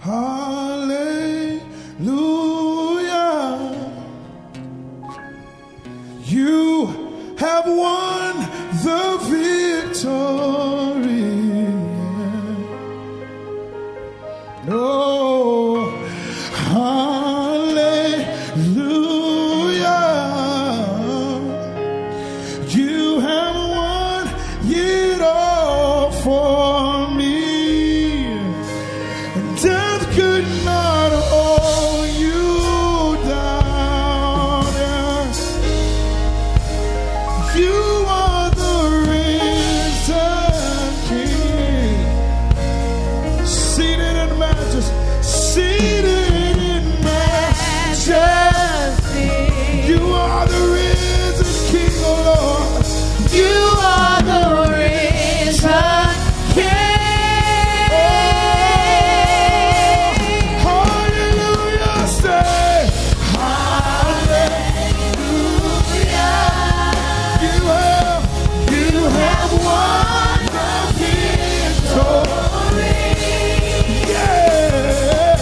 Hallelujah. You have won the victory. Oh, hallelujah. You have won it all for me. And death could not hold you down. Yes. You are the risen King, seated in majesty, seated in majesty. You are the risen King, oh Lord. You are the risen King. Oh, hallelujah, say hallelujah. You have won the victory. Yeah.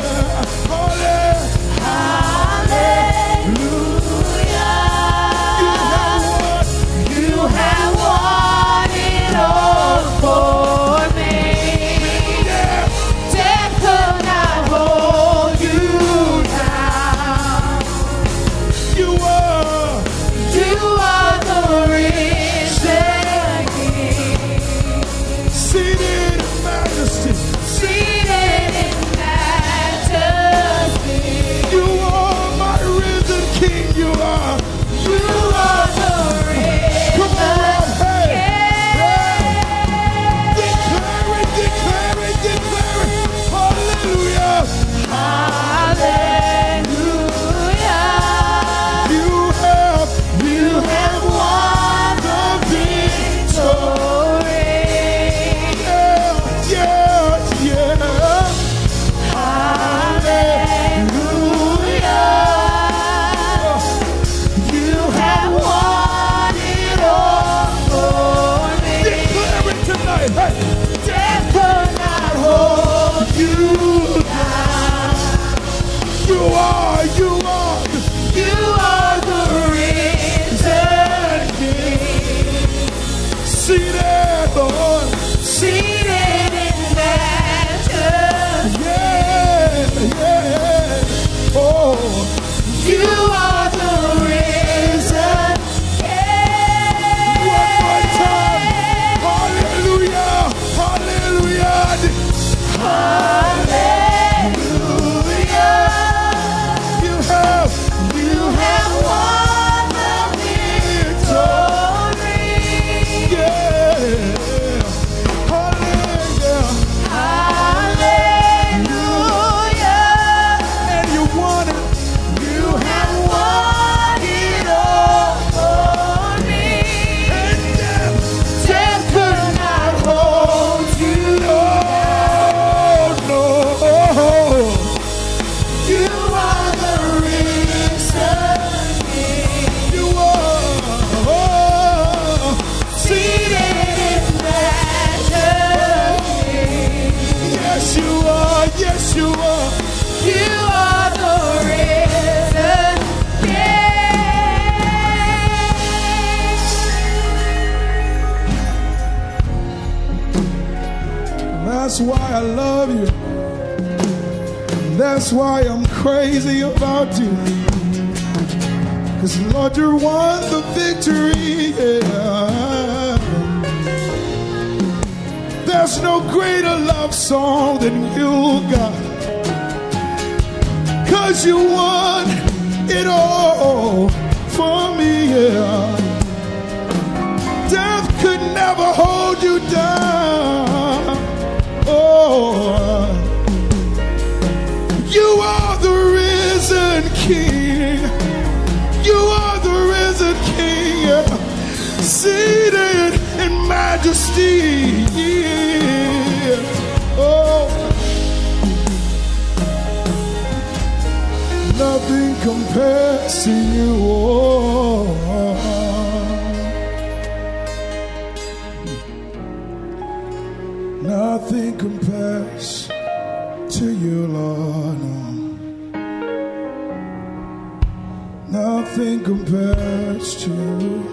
Hallelujah. You have won it all for me. Yeah. Death could not hold you down. You are the risen King, seated in majesty, seated in majesty. You are my risen King. You are the risen. Come on, hey, declare it, declare it, declare it. Hallelujah, hallelujah. You have won the victory. Yeah, yeah, yeah. Hallelujah. You have won it all for me. Declare it tonight. Hey. Death could not hold you down. You are the risen King. Seated, Lord. Seated in majesty. Yeah, yeah. Oh, you are the risen King. One more time. Hallelujah. Hallelujah. Hallelujah. You have won the victory. Yeah. Hallelujah. Hallelujah. And you won it. You have won it all for me. And death could not hold you. No, no. You are the risen King. You are seated in majesty. Yes, you are. Yes, you are. You are the risen King. That's why I love you. That's why I'm crazy about you. 'Cause Lord, you won the victory. Yeah. There's no greater love song than you, God. 'Cause you won it all for me. Yeah. Death could never hold you down. Oh. You are the risen King. You are the risen King, seated in majesty. Oh, nothing compares to you. Oh. Nothing compares to you, Lord. Nothing compares to you.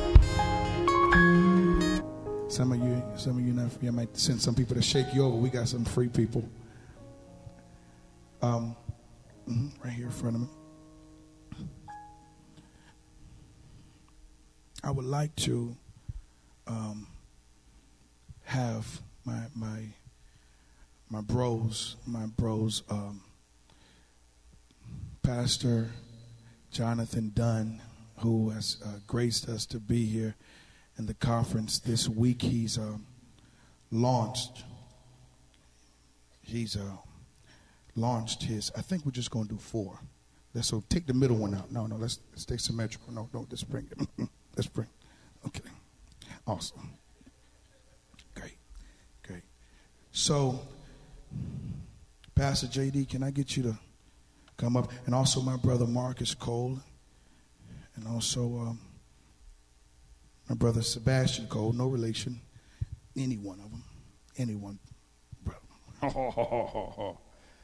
Some of you not free. I might send some people to shake you over. We got some free people. Right here in front of me. I would like to have my bros, Pastor Jonathan Dunn, who has graced us to be here in the conference this week. He's launched his, I think we're just going to do 4. So take the middle one out. No, let's stay symmetrical. No, don't, let's bring it. Let's bring. Okay. Awesome. Great. So, Pastor JD, can I get you to come up? And also my brother Marcus Cole. And also my brother Sebastian Cole. No relation. Any one of them. Anyone. Brother.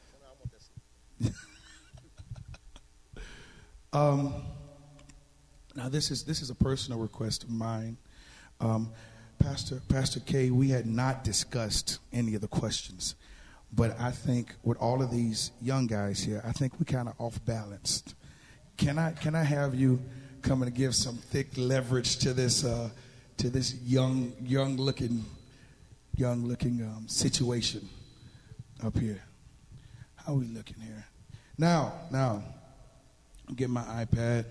Now this is a personal request of mine. Pastor K, we had not discussed any of the questions, but I think with all of these young guys here, I think we kind of off balanced. Can I have you come and give some thick leverage to this young looking situation up here? How are we looking here? Now, I'm getting my iPad.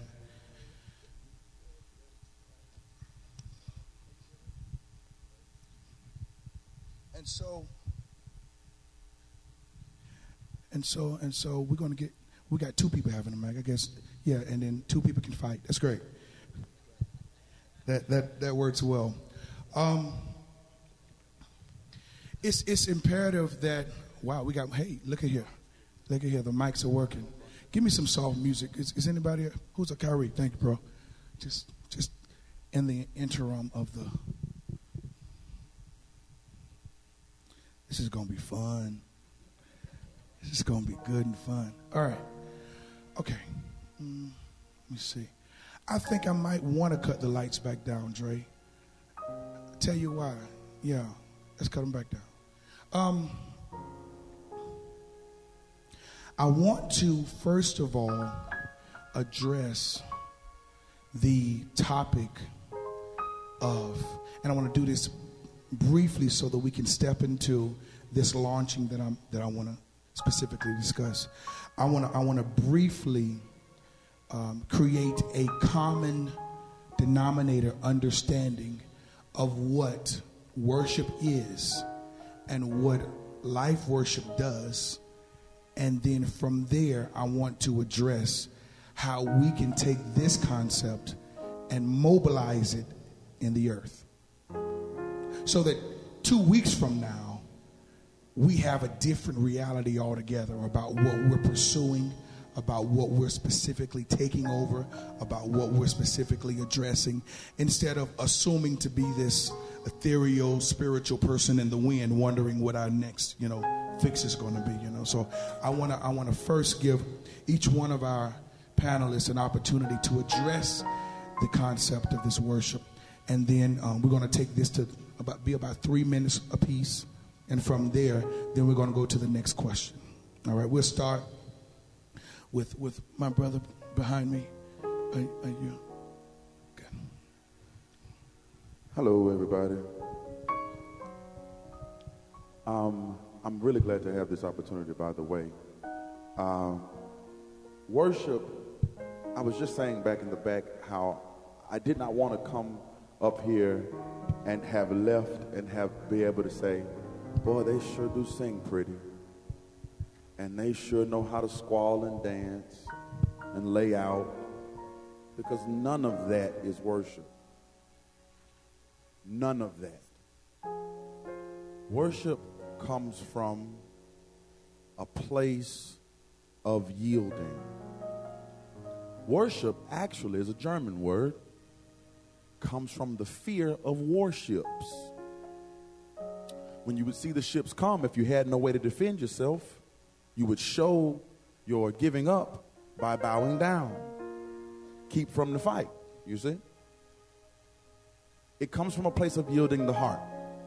And so we got 2 people having a mic, I guess. Yeah, and then 2 people can fight. That's great. That works well. It's imperative that, wow, we got, hey, look at here. The mics are working. Give me some soft music. Is anybody, who's a Kyrie? Thank you, bro. Just in the interim of the, this is going to be fun. This is going to be good and fun. All right. Okay. Let me see. I think I might want to cut the lights back down, Dre. I'll tell you why. Yeah. Let's cut them back down. I want to, first of all, address the topic of, and I want to do this briefly so that we can step into this launching that I want to specifically discuss. I want to briefly create a common denominator understanding of what worship is and what life worship does. And then from there, I want to address how we can take this concept and mobilize it in the earth. So that 2 weeks from now, we have a different reality altogether about what we're pursuing, about what we're specifically taking over, about what we're specifically addressing, instead of assuming to be this ethereal, spiritual person in the wind, wondering what our next, fix is going to be. So I want to first give each one of our panelists an opportunity to address the concept of this worship, and then we're going to take this to about 3 minutes apiece. And from there, then we're going to go to the next question. All right, we'll start with my brother behind me. Are you? Okay. Hello, everybody. I'm really glad to have this opportunity, by the way. Worship, I was just saying back in the back how I did not want to come up here and have left and be able to say, boy, they sure do sing pretty. And they sure know how to squall and dance and lay out. Because none of that is worship. None of that. Worship comes from a place of yielding. Worship actually is a German word. Comes from the fear of warships. When you would see the ships come, if you had no way to defend yourself, You would show your giving up by bowing down. Keep from the fight, you see? It comes from a place of yielding the heart.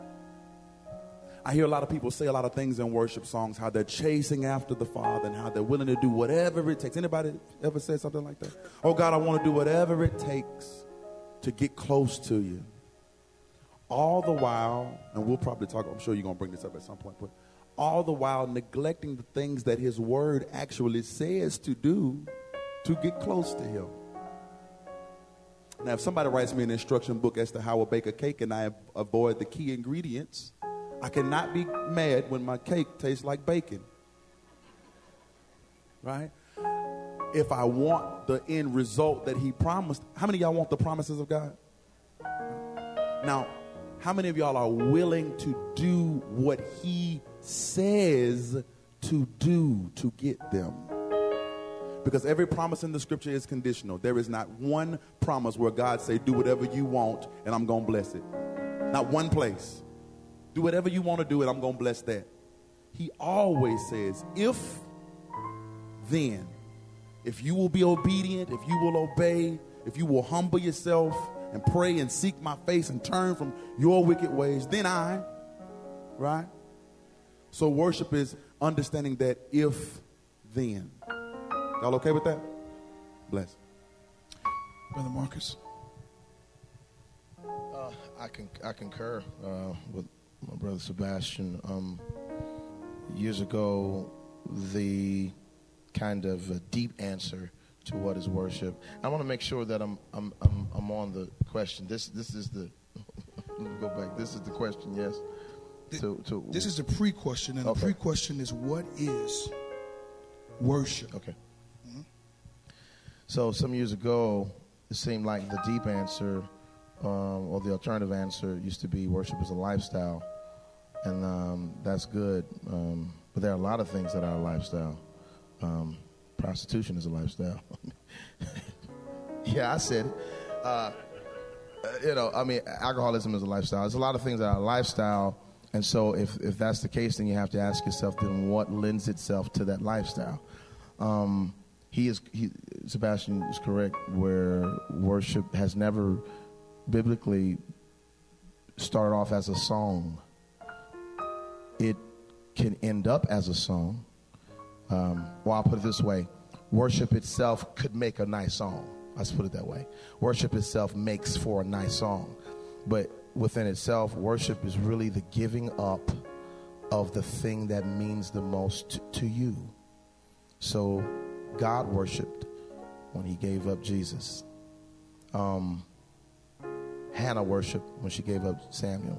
I hear a lot of people say a lot of things in worship songs, how they're chasing after the Father and how they're willing to do whatever it takes. Anybody ever said something like that? Oh, God, I want to do whatever it takes to get close to you. All the while, and we'll probably talk, I'm sure you're going to bring this up at some point, but all the while neglecting the things that his word actually says to do to get close to him. Now, if somebody writes me an instruction book as to how to bake a cake and I avoid the key ingredients, I cannot be mad when my cake tastes like bacon. Right? If I want the end result that he promised, how many of y'all want the promises of God? Now, how many of y'all are willing to do what he says to do to get them? Because every promise in the scripture is conditional. There is not one promise where God say, do whatever you want and I'm going to bless it. Not one place. Do whatever you want to do and I'm going to bless that. He always says, if then, if you will be obedient, if you will obey, if you will humble yourself and pray and seek my face and turn from your wicked ways, then right? So worship is understanding that if then. Y'all okay with that? Bless. Brother Marcus. I concur with my brother Sebastian. Years ago, the kind of a deep answer to what is worship. I want to make sure that I'm on the question. This is the go back. This is the question. Yes. This is the pre-question, and the pre-question is, what is worship? Okay. Mm-hmm. So some years ago, it seemed like the deep answer or the alternative answer used to be worship is a lifestyle, and that's good. But there are a lot of things that are a lifestyle. Prostitution is a lifestyle. Yeah, I said it. Alcoholism is a lifestyle. There's a lot of things that are a lifestyle. And so if that's the case, then you have to ask yourself, then what lends itself to that lifestyle? Sebastian is correct, where worship has never biblically started off as a song. It can end up as a song. I'll put it this way. Worship itself could make a nice song. Let's put it that way. Worship itself makes for a nice song. But within itself, worship is really the giving up of the thing that means the most to you. So God worshiped when he gave up Jesus. Hannah worshiped when she gave up Samuel.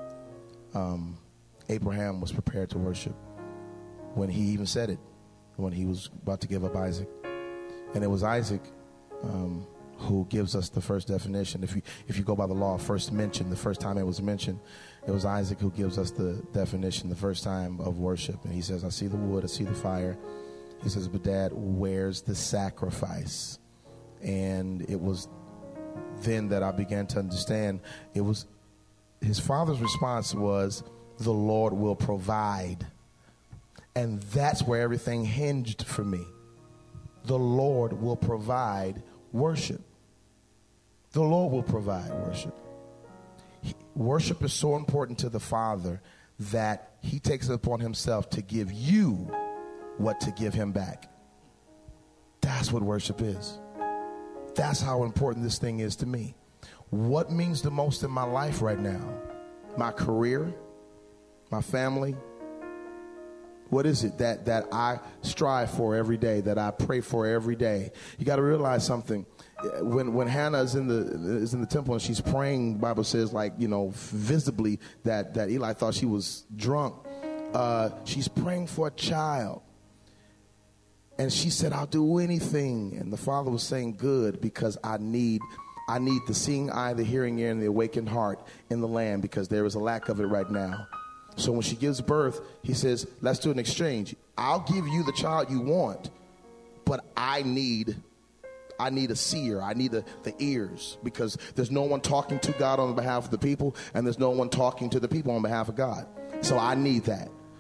Abraham was prepared to worship when he even said it, when he was about to give up Isaac. And it was Isaac who gives us the first definition. If you go by the law, first mention, the first time it was mentioned, it was Isaac who gives us the definition the first time of worship. And he says, I see the wood, I see the fire. He says, but Dad, where's the sacrifice? And it was then that I began to understand. It was his father's response was, the Lord will provide. And that's where everything hinged for me. The Lord will provide worship. The Lord will provide worship. Worship is so important to the Father that he takes it upon himself to give you what to give him back. That's what worship is. That's how important this thing is to me. What means the most in my life right now? My career? My family? What is it that I strive for every day, that I pray for every day? You got to realize something. When Hannah is in the temple and she's praying, the Bible says, visibly that Eli thought she was drunk. She's praying for a child. And she said, I'll do anything. And the father was saying, good, because I need the seeing eye, the hearing ear, and the awakened heart in the land, because there is a lack of it right now. So when she gives birth, he says, let's do an exchange. I'll give you the child you want, but I need a seer. I need the ears, because there's no one talking to God on behalf of the people, and there's no one talking to the people on behalf of God. So I need that.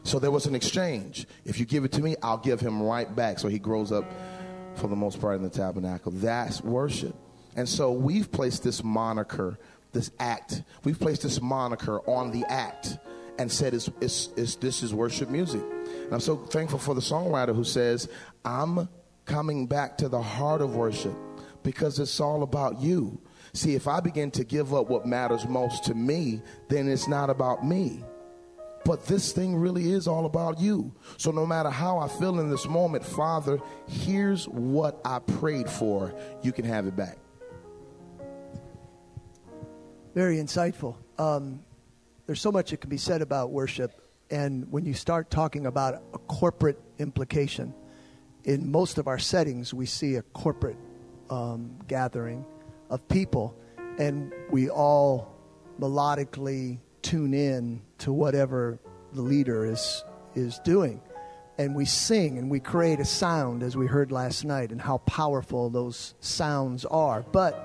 So there was an exchange. If you give it to me, I'll give him right back. So he grows up for the most part in the tabernacle. That's worship. And so we've placed this moniker, this act. We've placed this moniker on the act and said this is worship music. And I'm so thankful for the songwriter who says, I'm coming back to the heart of worship because it's all about you. See, if I begin to give up what matters most to me, then it's not about me. But this thing really is all about you. So no matter how I feel in this moment, Father, here's what I prayed for. You can have it back. Very insightful. There's so much that can be said about worship. And when you start talking about a corporate implication, in most of our settings, we see a corporate gathering of people. And we all melodically tune in to whatever the leader is doing. And we sing and we create a sound, as we heard last night, and how powerful those sounds are. But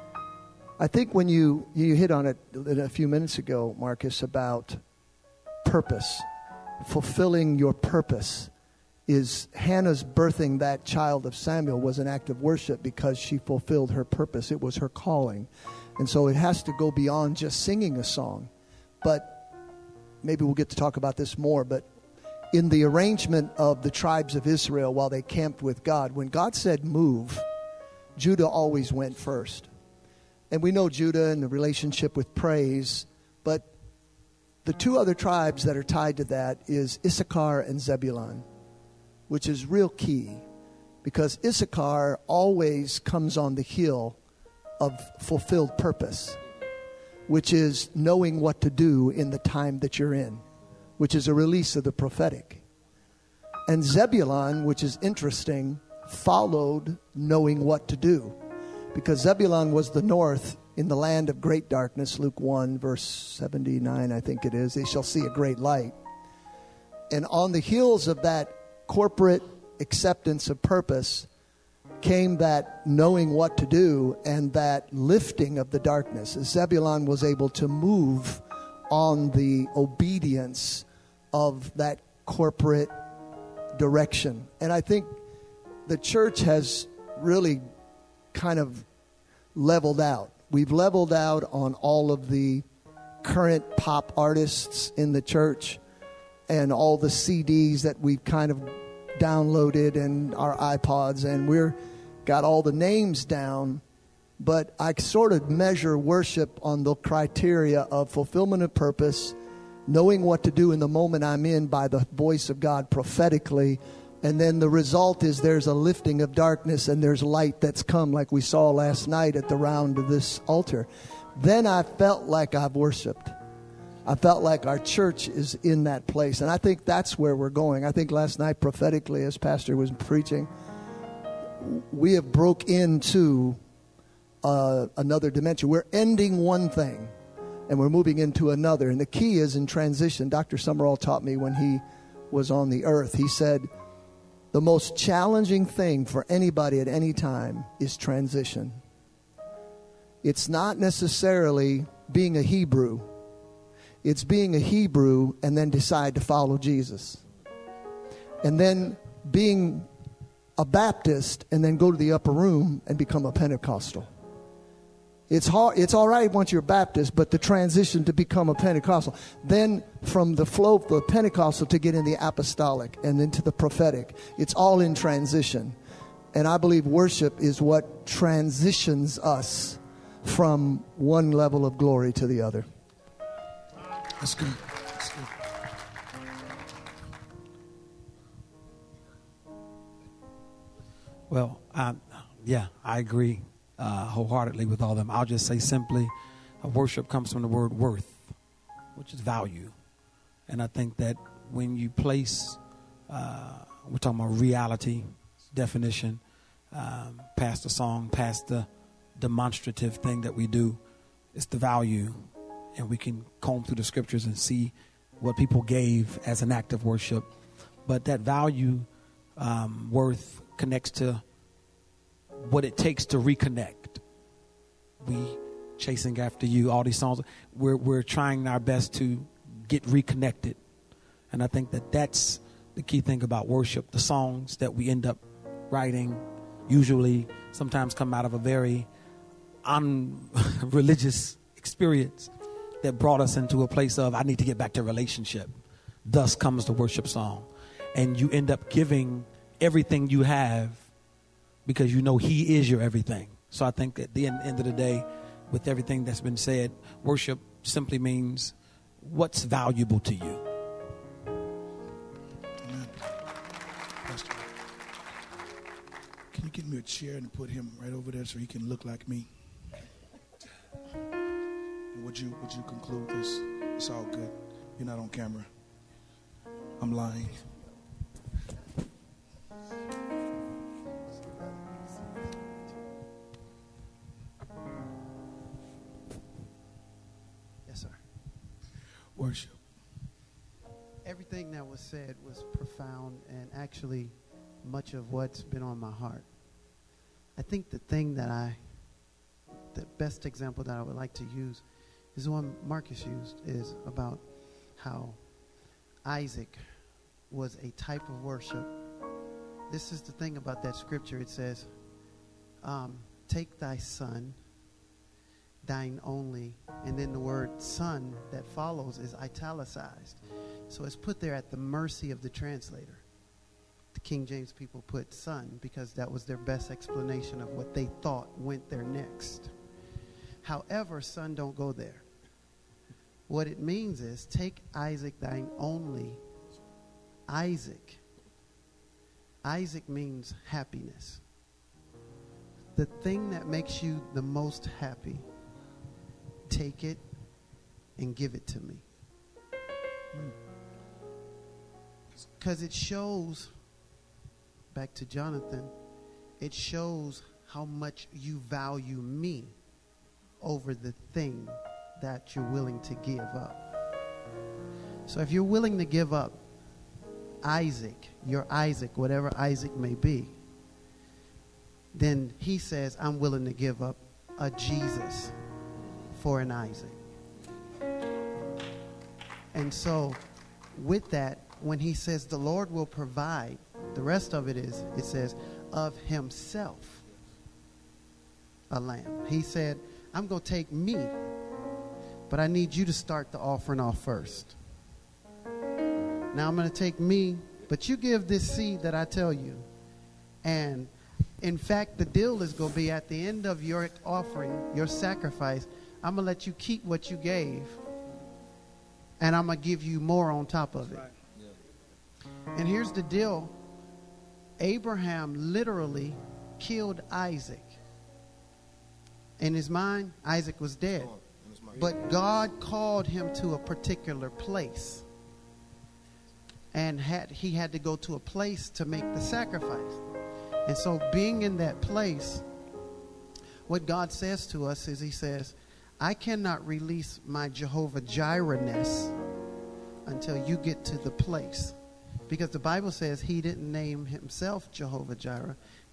I think when you hit on it a few minutes ago, Marcus, about purpose, fulfilling your purpose, is Hannah's birthing that child of Samuel was an act of worship because she fulfilled her purpose. It was her calling. And so it has to go beyond just singing a song. But maybe we'll get to talk about this more, but in the arrangement of the tribes of Israel while they camped with God, when God said move, Judah always went first. And we know Judah and the relationship with praise, but the two other tribes that are tied to that is Issachar and Zebulun, which is real key because Issachar always comes on the heel of fulfilled purpose, which is knowing what to do in the time that you're in, which is a release of the prophetic. And Zebulun, which is interesting, followed knowing what to do. Because Zebulun was the north in the land of great darkness, Luke 1, verse 79, I think it is. They shall see a great light. And on the heels of that corporate acceptance of purpose came that knowing what to do and that lifting of the darkness. Zebulun was able to move on the obedience of that corporate direction. And I think the church has really kind of leveled out. We've leveled out on all of the current pop artists in the church and all the CDs that we've kind of downloaded and our iPods, and we're got all the names down. But I sort of measure worship on the criteria of fulfillment of purpose, knowing what to do in the moment I'm in by the voice of God prophetically. And then the result is there's a lifting of darkness and there's light that's come, like we saw last night at the round of this altar. Then I felt like I've worshiped. I felt like our church is in that place. And I think that's where we're going. I think last night prophetically, as Pastor was preaching, we have broke into another dimension. We're ending one thing and we're moving into another. And the key is in transition. Dr. Summerall taught me when he was on the earth. He said, the most challenging thing for anybody at any time is transition. It's not necessarily being a Hebrew. It's being a Hebrew and then decide to follow Jesus. And then being a Baptist and then go to the upper room and become a Pentecostal. It's hard. It's all right once you're Baptist, but the transition to become a Pentecostal, then from the flow of the Pentecostal to get in the apostolic and into the prophetic, it's all in transition. And I believe worship is what transitions us from one level of glory to the other. That's good. That's good. Well, I agree wholeheartedly with all of them. I'll just say simply, worship comes from the word worth, which is value. And I think that when you place, we're talking about reality, definition, past the song, past the demonstrative thing that we do, it's the value. And we can comb through the scriptures and see what people gave as an act of worship. But that value, worth, connects to what it takes to reconnect. We chasing after you, all these songs. We're trying our best to get reconnected. And I think that that's the key thing about worship. The songs that we end up writing usually sometimes come out of a very unreligious experience that brought us into a place of, I need to get back to relationship. Thus comes the worship song. And you end up giving everything you have because you know he is your everything. So I think at the end of the day, with everything that's been said, worship simply means what's valuable to you. Amen. Pastor, can you get me a chair and put him right over there so he can look like me? And would you conclude this? It's all good. You're not on camera. I'm lying. Yes, sir. Worship. Everything that was said was profound, and actually much of what's been on my heart. I think the best example that I would like to use is the one Marcus used, is about how Isaac was a type of worship. This is the thing about that scripture. It says, take thy son, thine only, and then the word son that follows is italicized. So it's put there at the mercy of the translator. The King James people put son because that was their best explanation of what they thought went there next. However, son don't go there. What it means is, take Isaac thine only. Isaac means happiness. The thing that makes you the most happy, take it and give it to me. Because it shows, back to Jonathan, it shows how much you value me over the thing that you're willing to give up. So if you're willing to give up Isaac, your Isaac, whatever Isaac may be, then he says, I'm willing to give up a Jesus for an Isaac. And so with that, when he says the Lord will provide, the rest of it is, it says, of himself a lamb. He said, I'm going to take me, but I need you to start the offering off first. Now I'm going to take me, but you give this seed that I tell you. And in fact, the deal is going to be at the end of your offering, your sacrifice, I'm going to let you keep what you gave, and I'm going to give you more on top of it. And here's the deal. Abraham literally killed Isaac. In his mind, Isaac was dead. But God called him to a particular place. And he had to go to a place to make the sacrifice. And so being in that place, what God says to us is, he says, I cannot release my Jehovah Jireh-ness until you get to the place. Because the Bible says he didn't name himself Jehovah Jireh.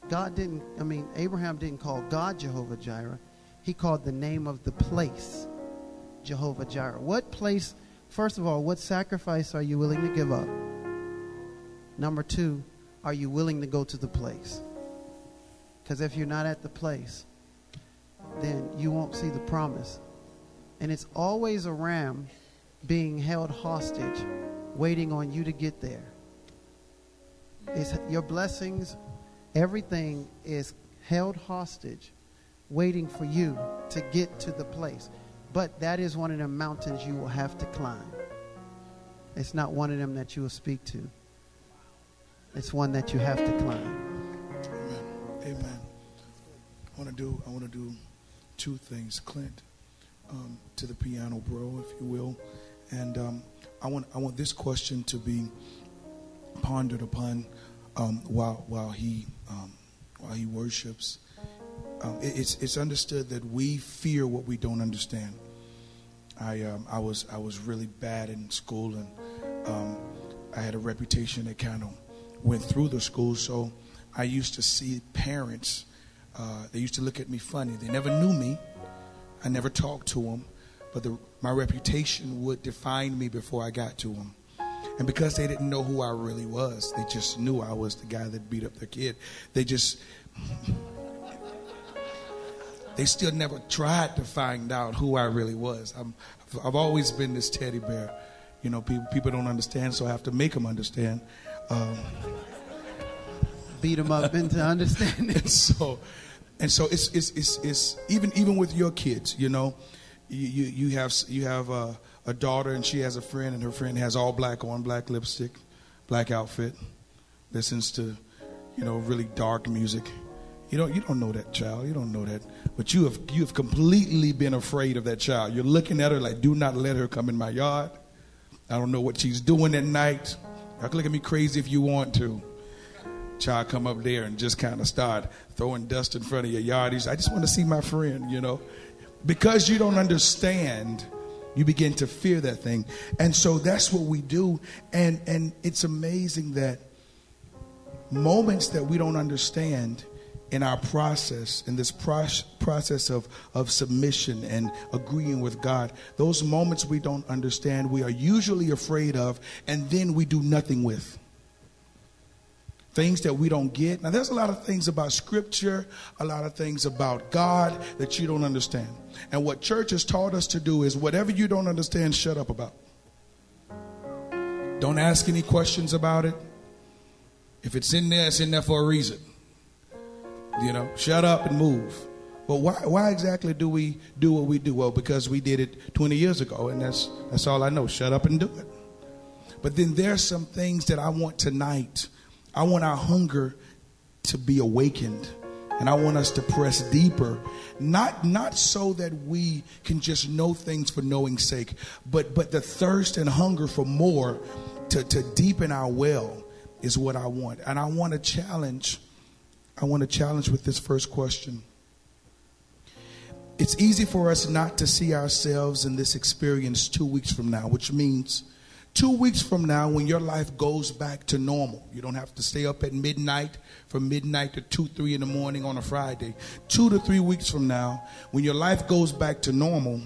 Abraham didn't call God Jehovah Jireh. He called the name of the place Jehovah Jireh. What place, first of all, what sacrifice are you willing to give up? Number two, are you willing to go to the place? Because if you're not at the place, then you won't see the promise. And it's always a ram being held hostage, waiting on you to get there. It's your blessings, everything is held hostage, waiting for you to get to the place. But that is one of the mountains you will have to climb. It's not one of them that you will speak to. It's one that you have to climb. Amen. Amen. I want to do two things. Clint, to the piano, bro, if you will. And I want this question to be pondered upon while he worships. It's understood that we fear what we don't understand. I was really bad in school, and I had a reputation that kind of went through the school. So I used to see parents. They used to look at me funny. They never knew me. I never talked to them, but my reputation would define me before I got to them. And because they didn't know who I really was, they just knew I was the guy that beat up their kid. They still never tried to find out who I really was. I've always been this teddy bear. You know, people don't understand, so I have to make them understand. Beat them up into understanding. And so it's even with your kids, you know, you have a daughter and she has a friend, and her friend has all black on, black lipstick, black outfit, listens to, you know, really dark music. You don't know that child. You don't know that. But you have completely been afraid of that child. You're looking at her like, do not let her come in my yard. I don't know what she's doing at night. Y'all can look at me crazy if you want to. Child come up there and just kind of start throwing dust in front of your yard. I just want to see my friend, you know. Because you don't understand, you begin to fear that thing. And so that's what we do. And it's amazing that moments that we don't understand in our process, in this process of submission and agreeing with God, those moments we don't understand, we are usually afraid of, and then we do nothing with. Things that we don't get. Now, there's a lot of things about Scripture, a lot of things about God that you don't understand. And what church has taught us to do is whatever you don't understand, shut up about. Don't ask any questions about it. If it's in there for a reason. You know, shut up and move. But why exactly do we do what we do? Well, because we did it 20 years ago, and that's all I know. Shut up and do it. But then there's some things that I want tonight. I want our hunger to be awakened, and I want us to press deeper, not so that we can just know things for knowing's sake, but the thirst and hunger for more to deepen our well is what I want. And I want to challenge with this first question. It's easy for us not to see ourselves in this experience 2 weeks from now, which means 2 weeks from now, when your life goes back to normal, you don't have to stay up at midnight from midnight to 2, 3 in the morning on a Friday. 2 to 3 weeks from now, when your life goes back to normal,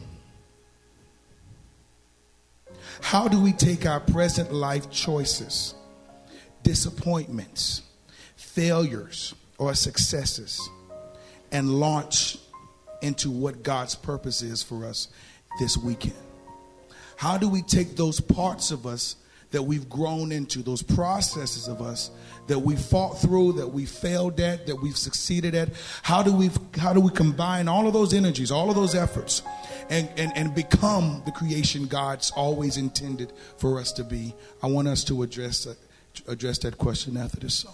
how do we take our present life choices, disappointments, failures, or successes, and launch into what God's purpose is for us this weekend? How do we take those parts of us that we've grown into, those processes of us that we fought through, that we failed at, that we've succeeded at? How do we combine all of those energies, all of those efforts, and become the creation God's always intended for us to be? I want us to address that question after this song.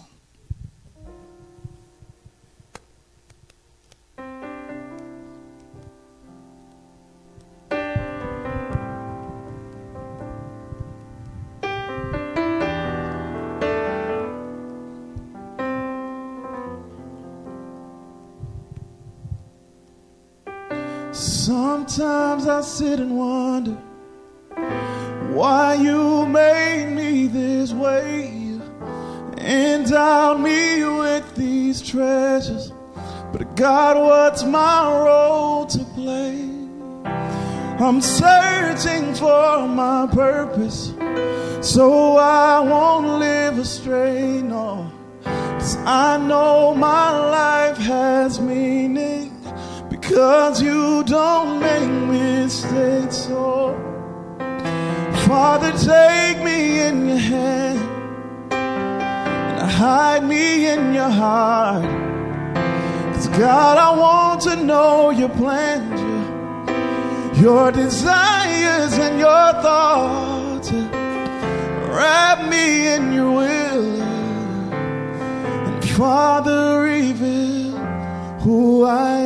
Sometimes I sit and wonder why you made me this way, endowed me with these treasures. But God, what's my role to play? I'm searching for my purpose, so I won't live astray, no. 'Cause I know my life has meaning, because you don't make mistakes. So, Father, take me in your hand and hide me in your heart. 'Cause God, I want to know your plans, your desires and your thoughts. Wrap me in your will, and Father, reveal who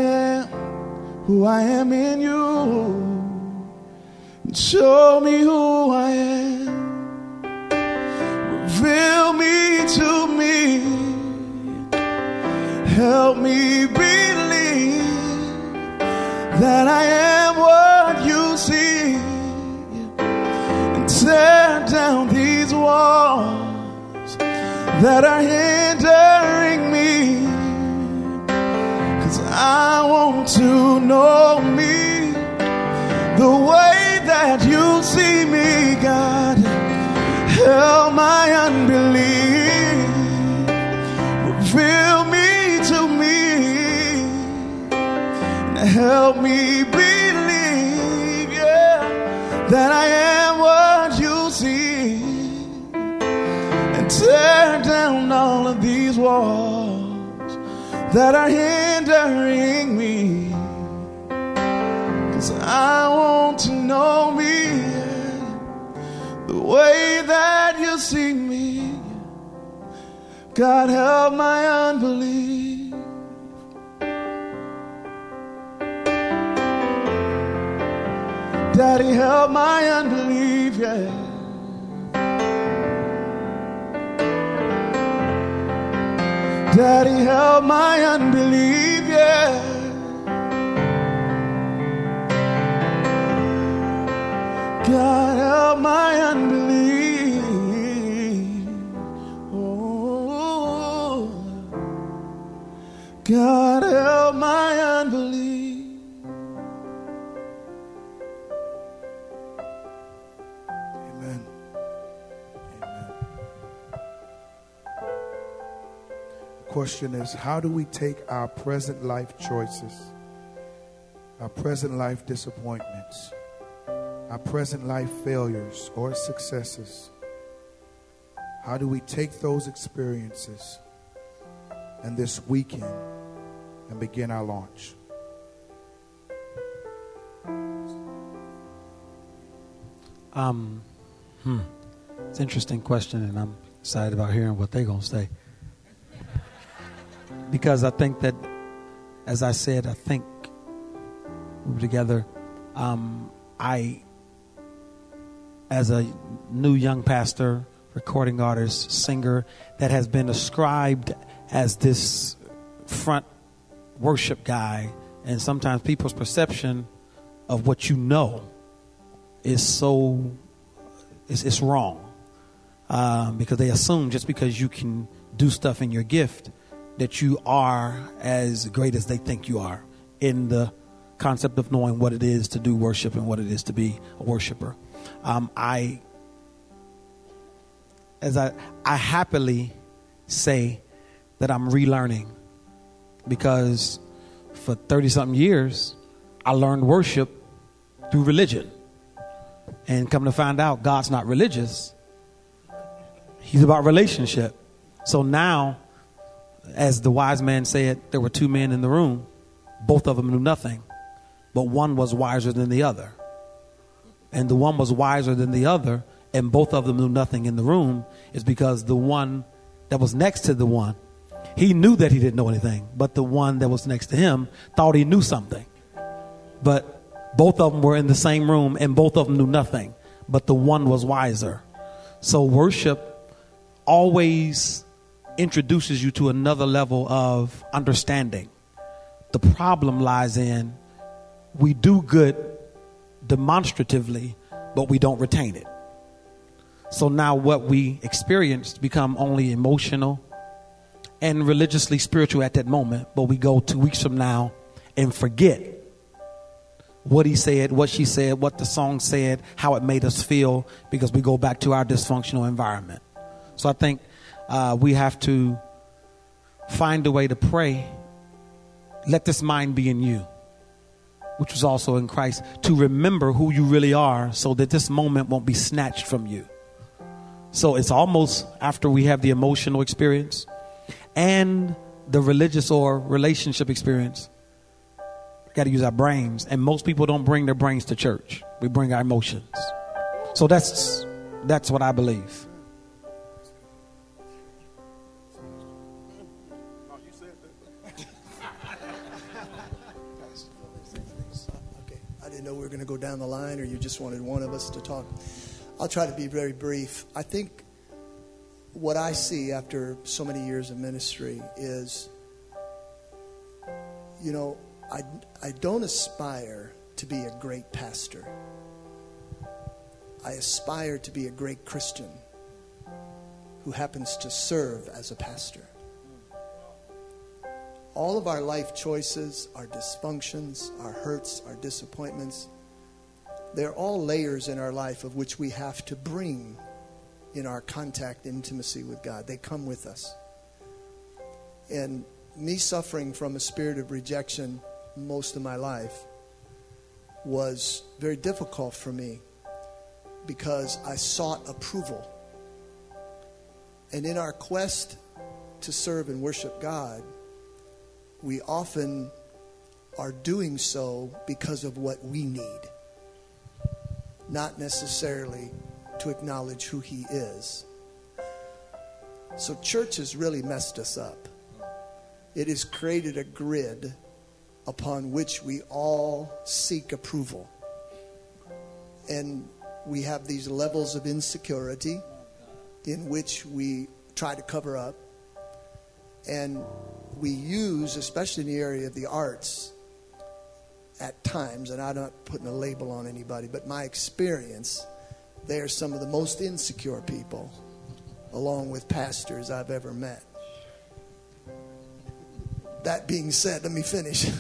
I am in you, and show me who I am. Reveal me to me, help me believe that I am what you see, and tear down these walls that are hindering me. I want to know me the way that you see me, God. help my unbelief. Reveal me to me and help me believe, yeah, that I am what you see, and tear down all of these walls that are hindering me, 'cause I want to know me the way that you see me. God, help my unbelief. Daddy, help my unbelief, yeah. Daddy, help my unbelief, yeah. God, help my unbelief. Oh, God, help my unbelief. Amen. Amen. The question is, how do we take our present life choices, our present life disappointments, our present life failures or successes, how do we take those experiences and this weekend and begin our launch? It's an interesting question, and I'm excited about hearing what they're going to say. Because I think that, as I said, I think we were together. As a new young pastor, recording artist, singer, that has been ascribed as this front worship guy, and sometimes people's perception of what you know is so, it's wrong. Because they assume just because you can do stuff in your gift that you are as great as they think you are in the concept of knowing what it is to do worship and what it is to be a worshiper. I happily say that I'm relearning, because for 30-something years, I learned worship through religion. And come to find out, God's not religious. He's about relationship. So now, as the wise man said, there were two men in the room. Both of them knew nothing, but one was wiser than the other. And the one was wiser than the other, and both of them knew nothing in the room, is because the one that was next to the one, he knew that he didn't know anything, but the one that was next to him thought he knew something. But both of them were in the same room, and both of them knew nothing, but the one was wiser. So worship always introduces you to another level of understanding. The problem lies in, we do good demonstratively, but we don't retain it. So now what we experienced become only emotional and religiously spiritual at that moment, but we go 2 weeks from now and forget what he said, what she said, what the song said, how it made us feel, because we go back to our dysfunctional environment. So I think we have to find a way to pray, let this mind be in you, which was also in Christ, to remember who you really are, so that this moment won't be snatched from you. So it's almost after we have the emotional experience and the religious or relationship experience, we got to use our brains. And most people don't bring their brains to church. We bring our emotions. So that's what I believe. Know we were going to go down the line, or you just wanted one of us to talk. I'll try to be very brief. I think what I see after so many years of ministry is, I don't aspire to be a great pastor. I aspire to be a great Christian who happens to serve as a pastor. All of our life choices, our dysfunctions, our hurts, our disappointments, they're all layers in our life of which we have to bring in our contact, intimacy with God. They come with us. And me suffering from a spirit of rejection most of my life was very difficult for me because I sought approval. And in our quest to serve and worship God, we often are doing so because of what we need, not necessarily to acknowledge who He is. So church has really messed us up. It has created a grid upon which we all seek approval. And we have these levels of insecurity in which we try to cover up. And we use, especially in the area of the arts, at times, and I'm not putting a label on anybody, but my experience, they are some of the most insecure people, along with pastors I've ever met. That being said, let me finish.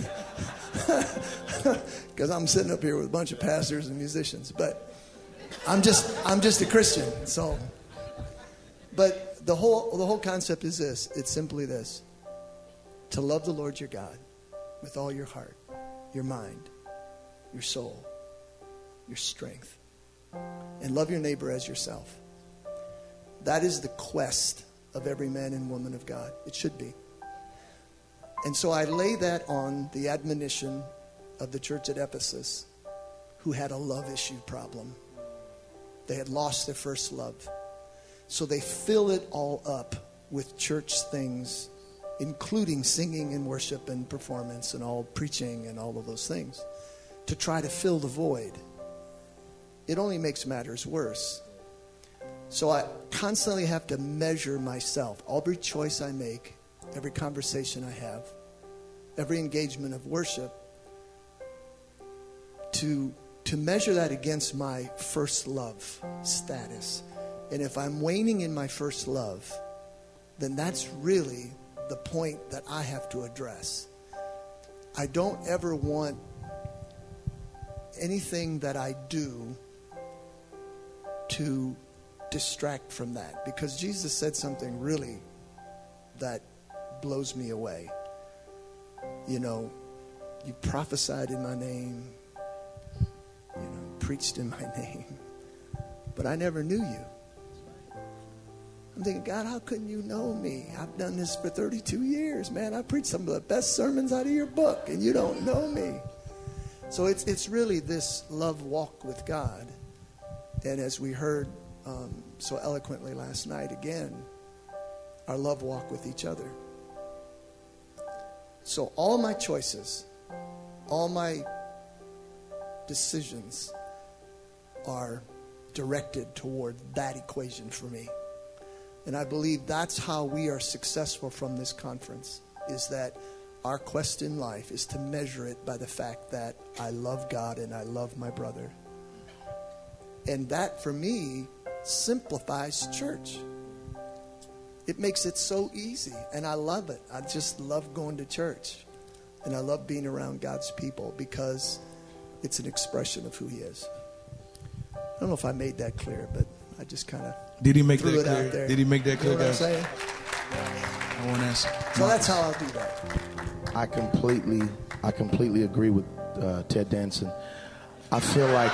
Because I'm sitting up here with a bunch of pastors and musicians, but I'm just a Christian. So, but the whole concept is this. It's simply this: to love the Lord your God with all your heart, your mind, your soul, your strength, and love your neighbor as yourself. That is the quest of every man and woman of God. It should be. And so I lay that on the admonition of the church at Ephesus, who had a love issue problem. They had lost their first love. So they fill it all up with church things, including singing and worship and performance and all preaching and all of those things, to try to fill the void. It only makes matters worse. So I constantly have to measure myself. Every choice I make, every conversation I have, every engagement of worship, to measure that against my first love status. And if I'm waning in my first love, then that's really the point that I have to address. I don't ever want anything that I do to distract from that, because Jesus said something really that blows me away. You know, you prophesied in my name, you know, preached in my name, but I never knew you. I'm thinking, God, how couldn't you know me? I've done this for 32 years, man. I preached some of the best sermons out of your book, and you don't know me. So it's really this love walk with God. And as we heard so eloquently last night again, our love walk with each other. So all my choices, all my decisions are directed toward that equation for me. And I believe that's how we are successful from this conference, is that our quest in life is to measure it by the fact that I love God and I love my brother. And that, for me, simplifies church. It makes it so easy, and I love it. I just love going to church, and I love being around God's people because it's an expression of who He is. I don't know if I made that clear, but I just kind of Did he make threw that it clear? out there. Did he make that clear, You know what I'm guys? saying? I want to ask. So that's how I'll do that. I completely agree with Ted Danson. I feel like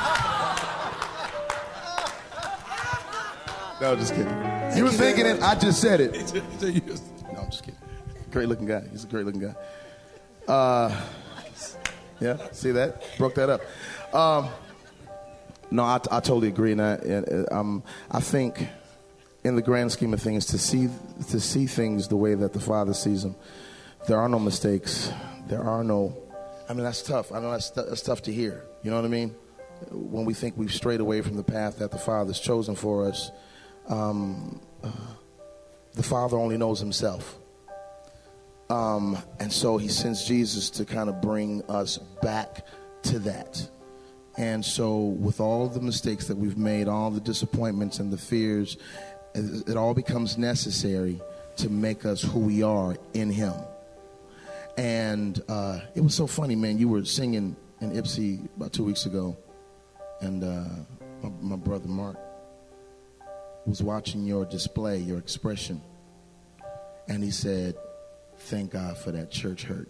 no, just kidding. You were thinking it. I just said it. No, I'm just kidding. Great looking guy. He's a great looking guy. Yeah, see that? Broke that up. No, I totally agree, and I think, in the grand scheme of things, to see things the way that the Father sees them, there are no mistakes. There are no. I mean, that's tough. I know that's tough to hear. You know what I mean? When we think we've strayed away from the path that the Father's chosen for us, the Father only knows Himself. And so He sends Jesus to kind of bring us back to that. And so with all the mistakes that we've made, all the disappointments and the fears, it all becomes necessary to make us who we are in Him. And it was so funny, man. You were singing in Ipsy about 2 weeks ago, and my brother Mark, was watching your display, your expression, and he said, thank God for that church hurt.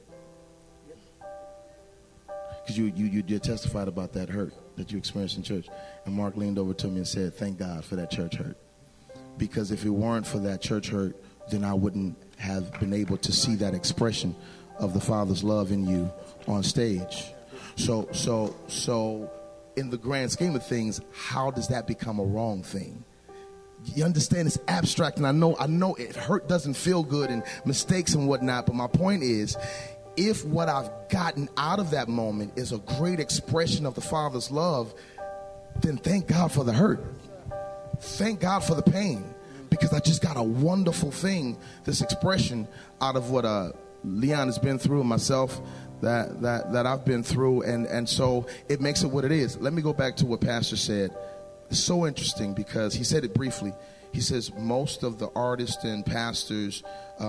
Because you testified about that hurt that you experienced in church. And Mark leaned over to me and said, thank God for that church hurt. Because if it weren't for that church hurt, then I wouldn't have been able to see that expression of the Father's love in you on stage. So in the grand scheme of things, how does that become a wrong thing? You understand, it's abstract, and I know it hurt doesn't feel good and mistakes and whatnot, but my point is, if what I've gotten out of that moment is a great expression of the Father's love, then thank God for the hurt. Thank God for the pain, because I just got a wonderful thing, this expression out of what Leon has been through, and myself that I've been through, and so it makes it what it is. Let me go back to what Pastor said. It's so interesting because he said it briefly. He says most of the artists and pastors,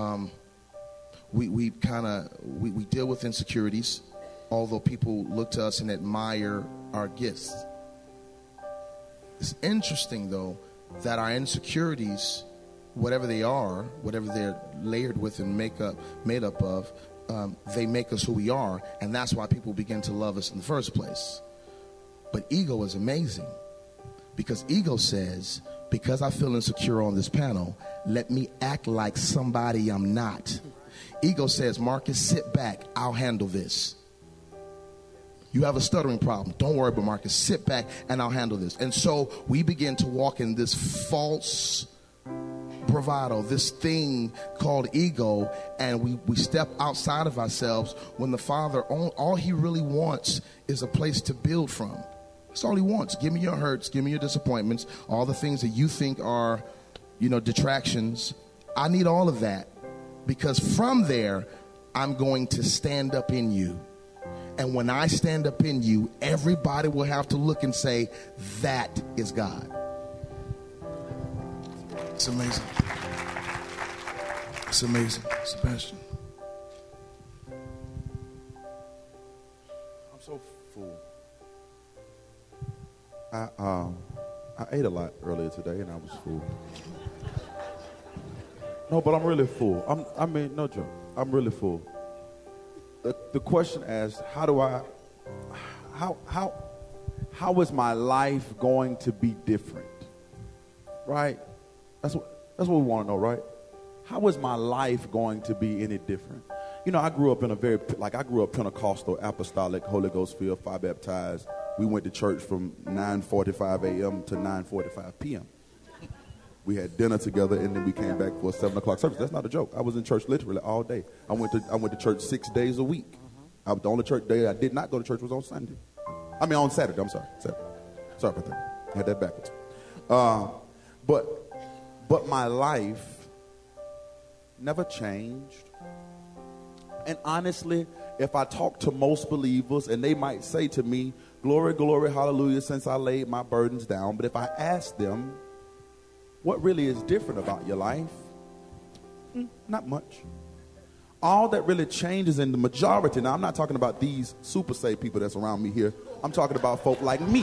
we deal with insecurities, although people look to us and admire our gifts. It's interesting, though, that our insecurities, whatever they are, whatever they're layered with and made up of, they make us who we are, and that's why people begin to love us in the first place. But ego is amazing, because ego says, because I feel insecure on this panel, let me act like somebody I'm not. Ego says, Marcus, sit back, I'll handle this. You have a stuttering problem, don't worry about Marcus, sit back and I'll handle this. And so we begin to walk in this false bravado, this thing called ego, and we step outside of ourselves when the Father, all he really wants is a place to build from. That's all he wants. Give me your hurts, give me your disappointments, all the things that you think are, detractions. I need all of that, because from there, I'm going to stand up in you. And when I stand up in you, everybody will have to look and say, that is God. It's amazing. It's amazing. Sebastian. I'm so full. I ate a lot earlier today and I was full. No, but I'm really full. No joke. I'm really full. The question asks, how is my life going to be different? Right? That's what we want to know, right? How is my life going to be any different? I grew up in I grew up Pentecostal, apostolic, Holy Ghost filled, fire baptized. We went to church from 9:45 a.m. to 9:45 p.m. We had dinner together, and then we came back for a 7 o'clock service. That's not a joke. I was in church literally all day. I went to church 6 days a week. The only church day I did not go to church was on Sunday. On Saturday. I'm sorry. Saturday. Sorry about that. I had that backwards. But my life never changed. And honestly, if I talk to most believers, and they might say to me, glory, glory, hallelujah, since I laid my burdens down. But if I ask them, what really is different about your life? Not much. All that really changes in the majority, now I'm not talking about these super saved people that's around me here. I'm talking about folk like me.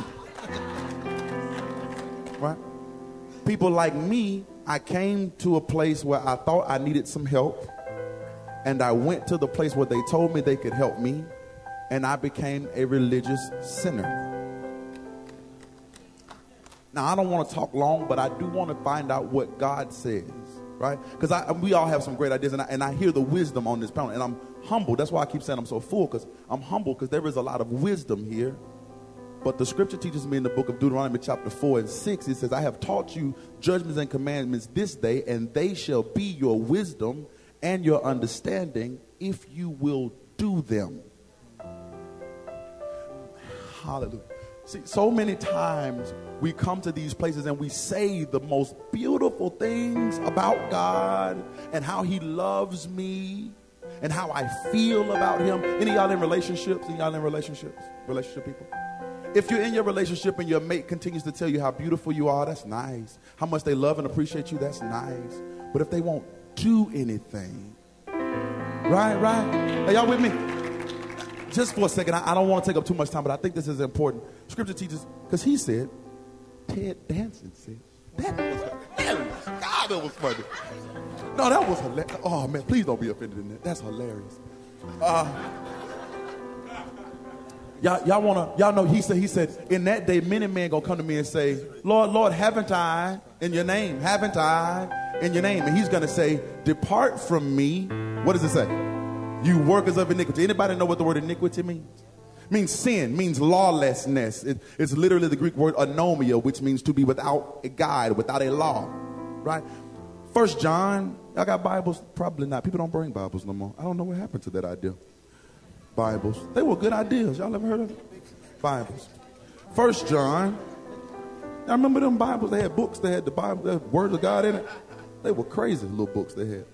Right? People like me, I came to a place where I thought I needed some help. And I went to the place where they told me they could help me. And I became a religious sinner. Now, I don't want to talk long, but I do want to find out what God says, right? Because we all have some great ideas, and I hear the wisdom on this panel, and I'm humble. That's why I keep saying I'm so full, because I'm humble, because there is a lot of wisdom here. But the scripture teaches me in the book of Deuteronomy chapter 4 and 6, it says, I have taught you judgments and commandments this day, and they shall be your wisdom and your understanding if you will do them. Hallelujah. See, so many times we come to these places and we say the most beautiful things about God and how he loves me and how I feel about him. Any of y'all in relationships? Relationship people? If you're in your relationship and your mate continues to tell you how beautiful you are, that's nice. How much they love and appreciate you, that's nice. But if they won't do anything, right? Are y'all with me? Just for a second, I don't want to take up too much time, but I think this is important. Scripture teaches, because he said, Ted Danson said, that That was funny. No, that was hilarious. Oh, man, please don't be offended in that. That's hilarious. Y'all know, he said, in that day, many men gonna come to me and say, Lord, Lord, haven't I in your name? Haven't I in your name? And he's gonna say, depart from me. What does it say? You workers of iniquity. Anybody know what the word iniquity means? It means sin, means lawlessness. It's literally the Greek word anomia, which means to be without a guide, without a law, right? 1 John, y'all got Bibles? Probably not. People don't bring Bibles no more. I don't know what happened to that idea. Bibles. They were good ideas. Y'all ever heard of it? Bibles. 1 John. I remember them Bibles. They had books. They had the Bible. They had words of God in it. They were crazy little books they had.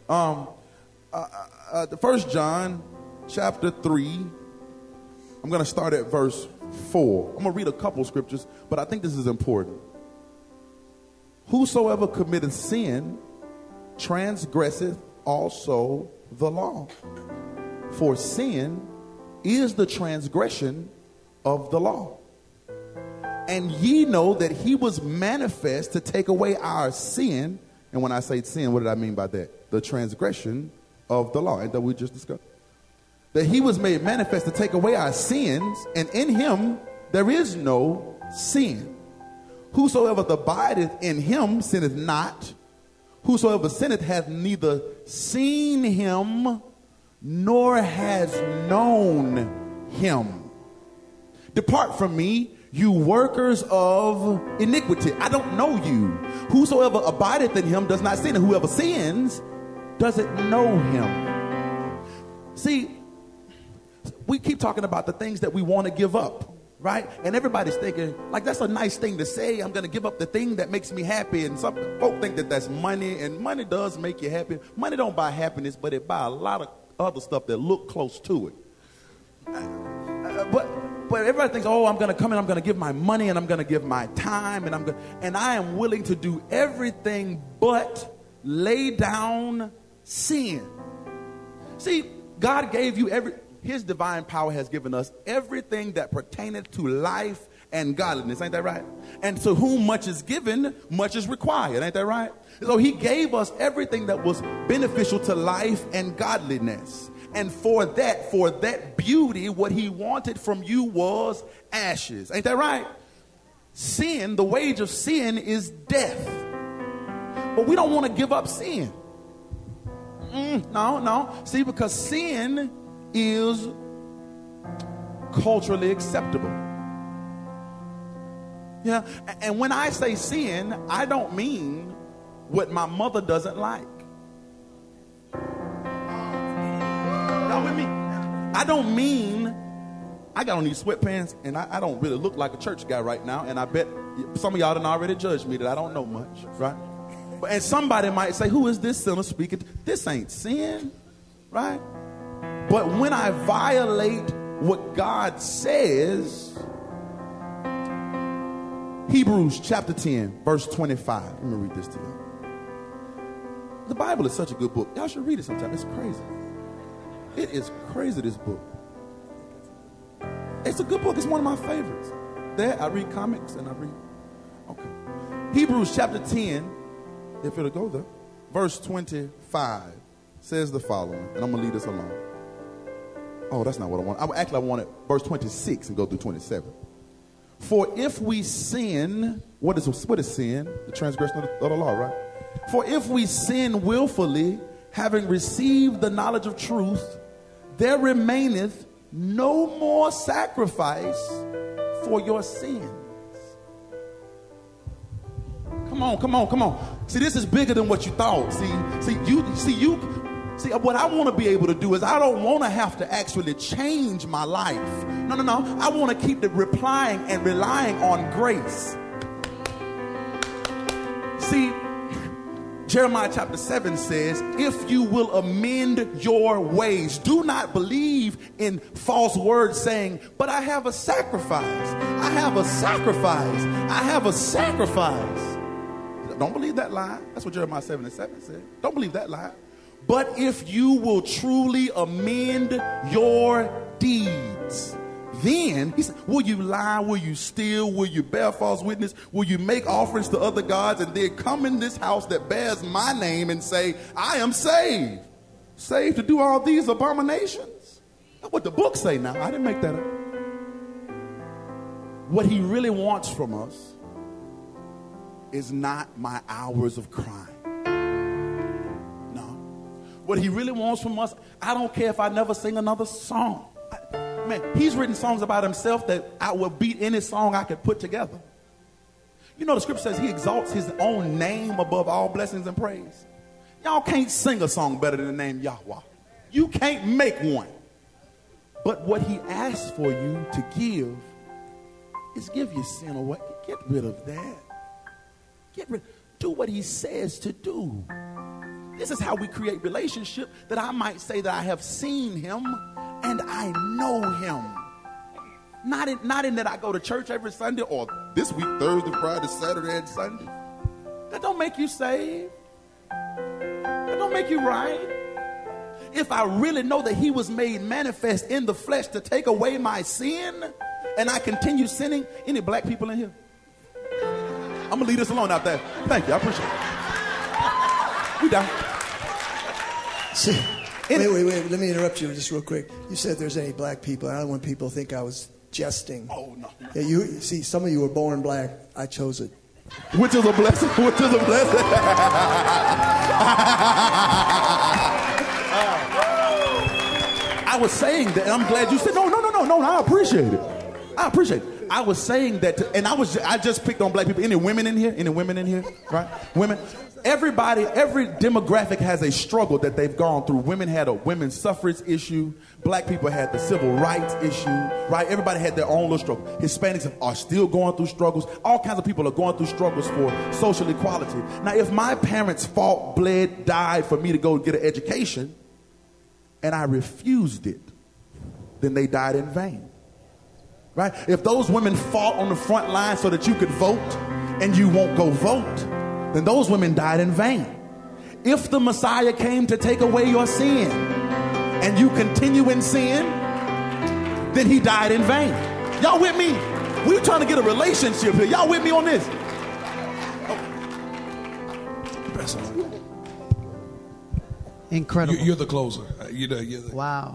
The 1 John chapter 3. I'm going to start at verse 4. I'm going to read a couple scriptures, but I think this is important. Whosoever committeth sin transgresseth also the law. For sin is the transgression of the law. And ye know that he was manifest to take away our sin. And when I say sin, what did I mean by that? The transgression of the law. And that we just discussed. That he was made manifest to take away our sins. And in him there is no sin. Whosoever abideth in him sinneth not. Whosoever sinneth hath neither seen him nor has known him. Depart from me, you workers of iniquity. I don't know you. Whosoever abideth in him does not sin, and whoever sins doesn't know him. See, we keep talking about the things that we want to give up, right? And everybody's thinking, like, that's a nice thing to say. I'm going to give up the thing that makes me happy. And some folk think that that's money, and money does make you happy. Money don't buy happiness, but it buy a lot of other stuff that look close to it. But everybody thinks, oh, I'm going to come and I'm going to give my money and I'm going to give my time and I am willing to do everything but lay down sin. See, God gave you his divine power has given us everything that pertaineth to life and godliness. Ain't that right? And to whom much is given, much is required. Ain't that right? So he gave us everything that was beneficial to life and godliness. And for that beauty, what he wanted from you was ashes. Ain't that right? Sin, the wage of sin is death. But we don't want to give up sin. No. See, because sin is culturally acceptable. Yeah, and when I say sin, I don't mean what my mother doesn't like. Y'all with me? I don't mean, I got on these sweatpants and I don't really look like a church guy right now, and I bet some of y'all done already judged me that I don't know much, right? And somebody might say, who is this sinner speaking? This ain't sin, right? But when I violate what God says, Hebrews chapter 10, verse 25. Let me read this to you. The Bible is such a good book. Y'all should read it sometime. It's crazy. It is crazy, this book. It's a good book. It's one of my favorites. There, I read comics and I read. Okay. Hebrews chapter 10, if it'll go there, verse 25 says the following, and I'm going to leave this alone. Oh, that's not what I want. I wanted verse 26 and go through 27. For if we sin, what is sin? The transgression of the law, right? For if we sin willfully, having received the knowledge of truth, there remaineth no more sacrifice for your sins. Come on. See, this is bigger than what you thought. See, what I want to be able to do is I don't want to have to actually change my life. No. I want to keep relying on grace. See, Jeremiah chapter 7 says, if you will amend your ways, do not believe in false words saying, but I have a sacrifice. I have a sacrifice. I have a sacrifice. Don't believe that lie. That's what Jeremiah 7:7 said. Don't believe that lie. But if you will truly amend your deeds, Then, he said, will you lie? Will you steal? Will you bear false witness? Will you make offerings to other gods and then come in this house that bears my name and say, I am saved? Saved to do all these abominations? That's what the book say now. I didn't make that up. What he really wants from us is not my hours of crying. No. What he really wants from us, I don't care if I never sing another song. Man, he's written songs about himself that I will beat any song I could put together. You know, the scripture says he exalts his own name above all blessings and praise. Y'all can't sing a song better than the name Yahweh. You can't make one. But what he asks for you to give is give your sin away. Get rid of that. Do what he says to do. This is how we create relationship, that I might say that I have seen him and I know him. Not in that I go to church every Sunday or this week, Thursday, Friday, Saturday, and Sunday. That don't make you saved. That don't make you right. If I really know that he was made manifest in the flesh to take away my sin, and I continue sinning. Any black people in here? I'm going to leave this alone out there. Thank you. I appreciate it. We done. See, wait. Let me interrupt you just real quick. You said there's any black people. I don't want people to think I was jesting. Oh, no. Yeah, you see, some of you were born black. I chose it. Which is a blessing. Which is a blessing. I was saying that, and I'm glad you said, no, I appreciate it. I appreciate it. I was saying that, and I just picked on black people. Any women in here? Any women in here? Right? Women? Everybody, every demographic has a struggle that they've gone through. Women had a women's suffrage issue. Black people had the civil rights issue. Right? Everybody had their own little struggle. Hispanics are still going through struggles. All kinds of people are going through struggles for social equality. Now, if my parents fought, bled, died for me to go get an education, and I refused it, then they died in vain. Right? If those women fought on the front line so that you could vote and you won't go vote, then those women died in vain. If the Messiah came to take away your sin and you continue in sin, then he died in vain. Y'all with me? We're trying to get a relationship here. Y'all with me on this? Incredible. You're the closer. Wow.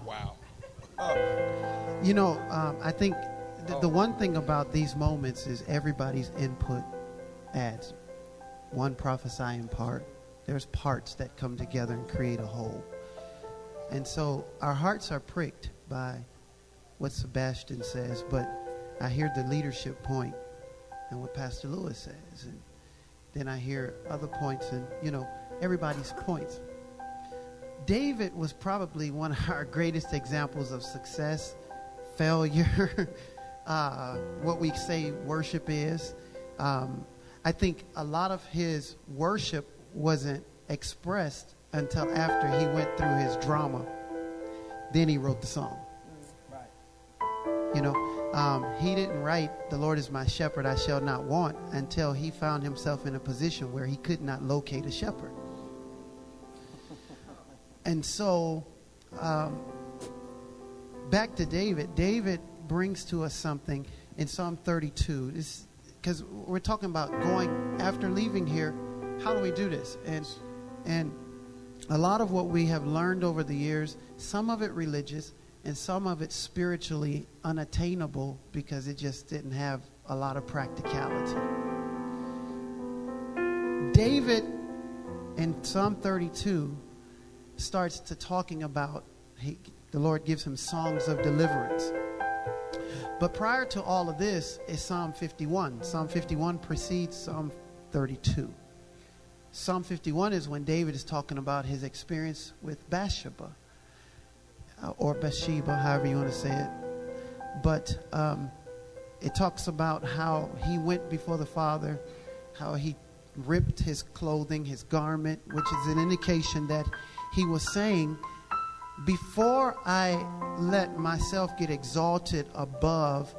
You know, I think the one thing about these moments is everybody's input adds. One prophesying part. There's parts that come together and create a whole. And so our hearts are pricked by what Sebastian says, but I hear the leadership point and what Pastor Lewis says. And then I hear other points and, everybody's points. David was probably one of our greatest examples of success, failure, what we say worship is. I think a lot of his worship wasn't expressed until after he went through his drama. Then he wrote the song. He didn't write, "The Lord is my shepherd, I shall not want," until he found himself in a position where he could not locate a shepherd. And so, back to David. David brings to us something in Psalm 32. Because we're talking about going, after leaving here, how do we do this? And a lot of what we have learned over the years, some of it religious, and some of it spiritually unattainable because it just didn't have a lot of practicality. David, in Psalm 32, starts to talking about the Lord gives him songs of deliverance. But prior to all of this is Psalm 51. Psalm 51 precedes Psalm 32. Psalm 51 is when David is talking about his experience with Bathsheba, or Bathsheba, however you want to say it. But it talks about how he went before the Father, how he ripped his clothing, his garment, which is an indication that he was saying, before I let myself get exalted above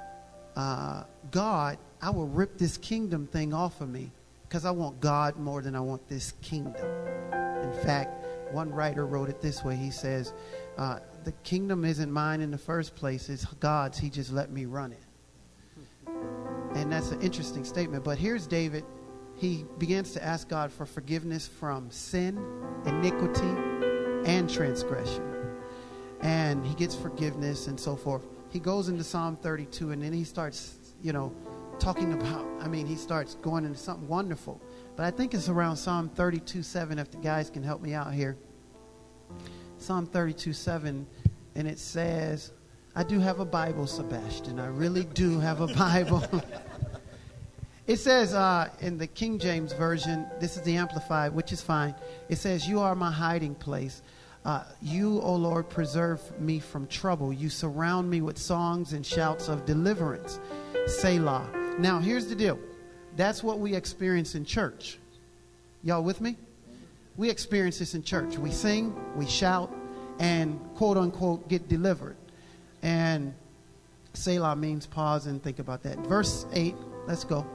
God, I will rip this kingdom thing off of me because I want God more than I want this kingdom. In fact, one writer wrote it this way. He says, the kingdom isn't mine in the first place. It's God's. He just let me run it. And that's an interesting statement. But here's David. He begins to ask God for forgiveness from sin, iniquity, and transgression. And he gets forgiveness and so forth. He goes into Psalm 32, and then he starts, talking about, he starts going into something wonderful. But I think it's around Psalm 32:7, if the guys can help me out here. Psalm 32:7, and it says, I do have a Bible, Sebastian. I really do have a Bible. It says in the King James Version, this is the Amplified, which is fine. It says, you are my hiding place. You, O Lord, preserve me from trouble. You surround me with songs and shouts of deliverance. Selah. Now, here's the deal. That's what we experience in church. Y'all with me? We experience this in church. We sing, we shout, and quote unquote get delivered. And Selah means pause and think about that. Verse 8, let's go.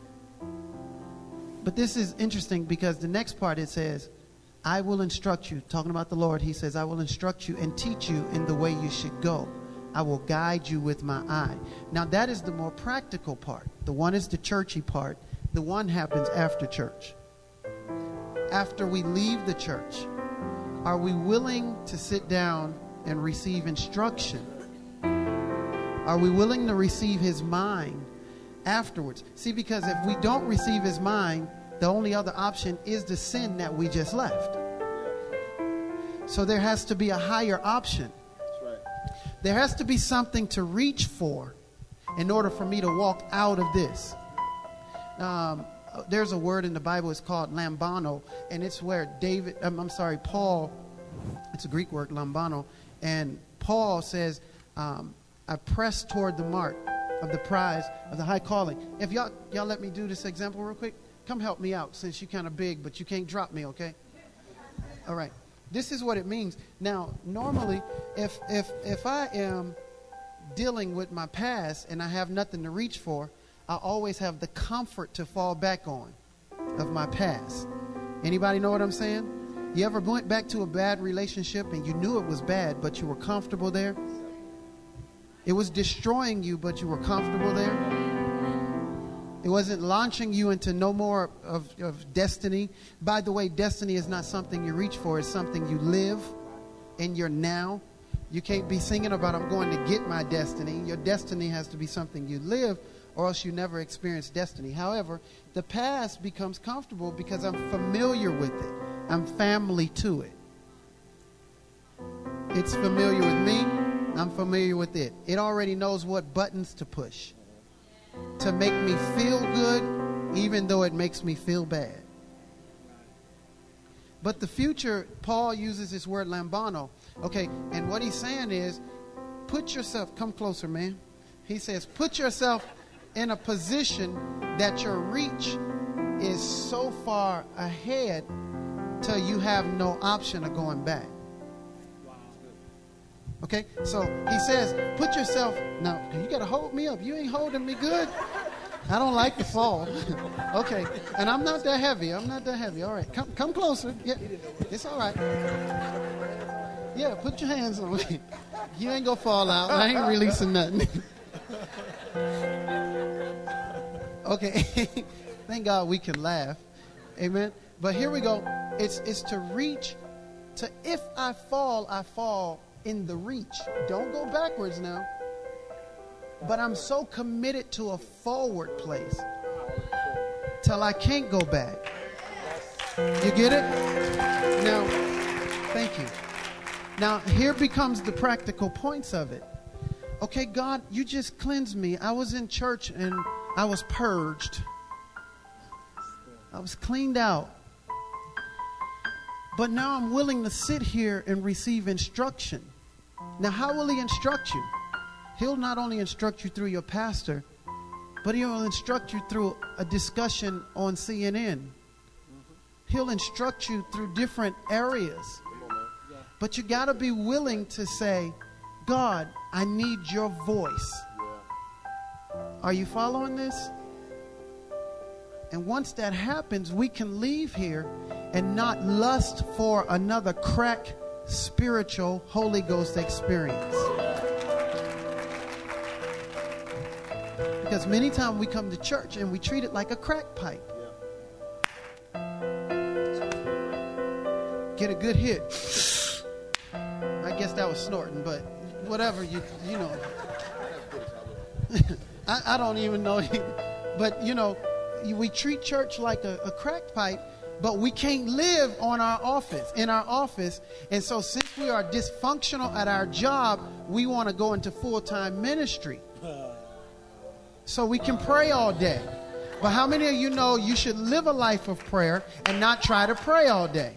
But this is interesting because the next part it says, I will instruct you. Talking about the Lord, he says, I will instruct you and teach you in the way you should go. I will guide you with my eye. Now that is the more practical part. The one is the churchy part. The one happens after church. After we leave the church, are we willing to sit down and receive instruction? Are we willing to receive his mind afterwards? See, because if we don't receive his mind, the only other option is the sin that we just left. So there has to be a higher option. That's right. There has to be something to reach for in order for me to walk out of this. There's a word in the Bible, it's called lambano, and it's where Paul, it's a Greek word, lambano, and Paul says, I press toward the mark of the prize of the high calling. If y'all let me do this example real quick, come help me out since you're kind of big, but you can't drop me, okay? All right. This is what it means. Now, normally, if I am dealing with my past and I have nothing to reach for, I always have the comfort to fall back on of my past. Anybody know what I'm saying? You ever went back to a bad relationship and you knew it was bad, but you were comfortable there? It was destroying you, but you were comfortable there. It wasn't launching you into no more of destiny. By the way, destiny is not something you reach for. It's something you live in your now. You can't be singing about, I'm going to get my destiny. Your destiny has to be something you live, or else you never experience destiny. However, the past becomes comfortable because I'm familiar with it. I'm family to it. It's familiar with me. I'm familiar with it. It already knows what buttons to push to make me feel good, even though it makes me feel bad. But the future, Paul uses this word lambano. Okay, and what he's saying is, put yourself, come closer, man. He says, put yourself in a position that your reach is so far ahead till you have no option of going back. Okay, so he says, put yourself, now you got to hold me up. You ain't holding me good. I don't like to fall. Okay, and I'm not that heavy. I'm not that heavy. All right, come closer. Yeah, it's all right. Yeah, put your hands on me. You ain't going to fall out. I ain't releasing nothing. Okay, thank God we can laugh. Amen. But here we go. It's to reach, to if I fall in the reach. Don't go backwards now. But I'm so committed to a forward place till I can't go back. You get it? Now, thank you. Now, here becomes the practical points of it. Okay, God, you just cleansed me. I was in church and I was purged. I was cleaned out. But now I'm willing to sit here and receive instruction. Now, how will he instruct you? He'll not only instruct you through your pastor, but he'll instruct you through a discussion on CNN. He'll instruct you through different areas. But you got to be willing to say, God, I need your voice. Are you following this? And once that happens, we can leave here and not lust for another crack spiritual Holy Ghost experience. Because many times we come to church and we treat it like a crack pipe. Get a good hit. I guess that was snorting, but whatever, you know. I don't even know. But, you know, we treat church like a crack pipe, but we can't live in our office. And so since we are dysfunctional at our job, we want to go into full-time ministry. So we can pray all day. But how many of you know you should live a life of prayer and not try to pray all day?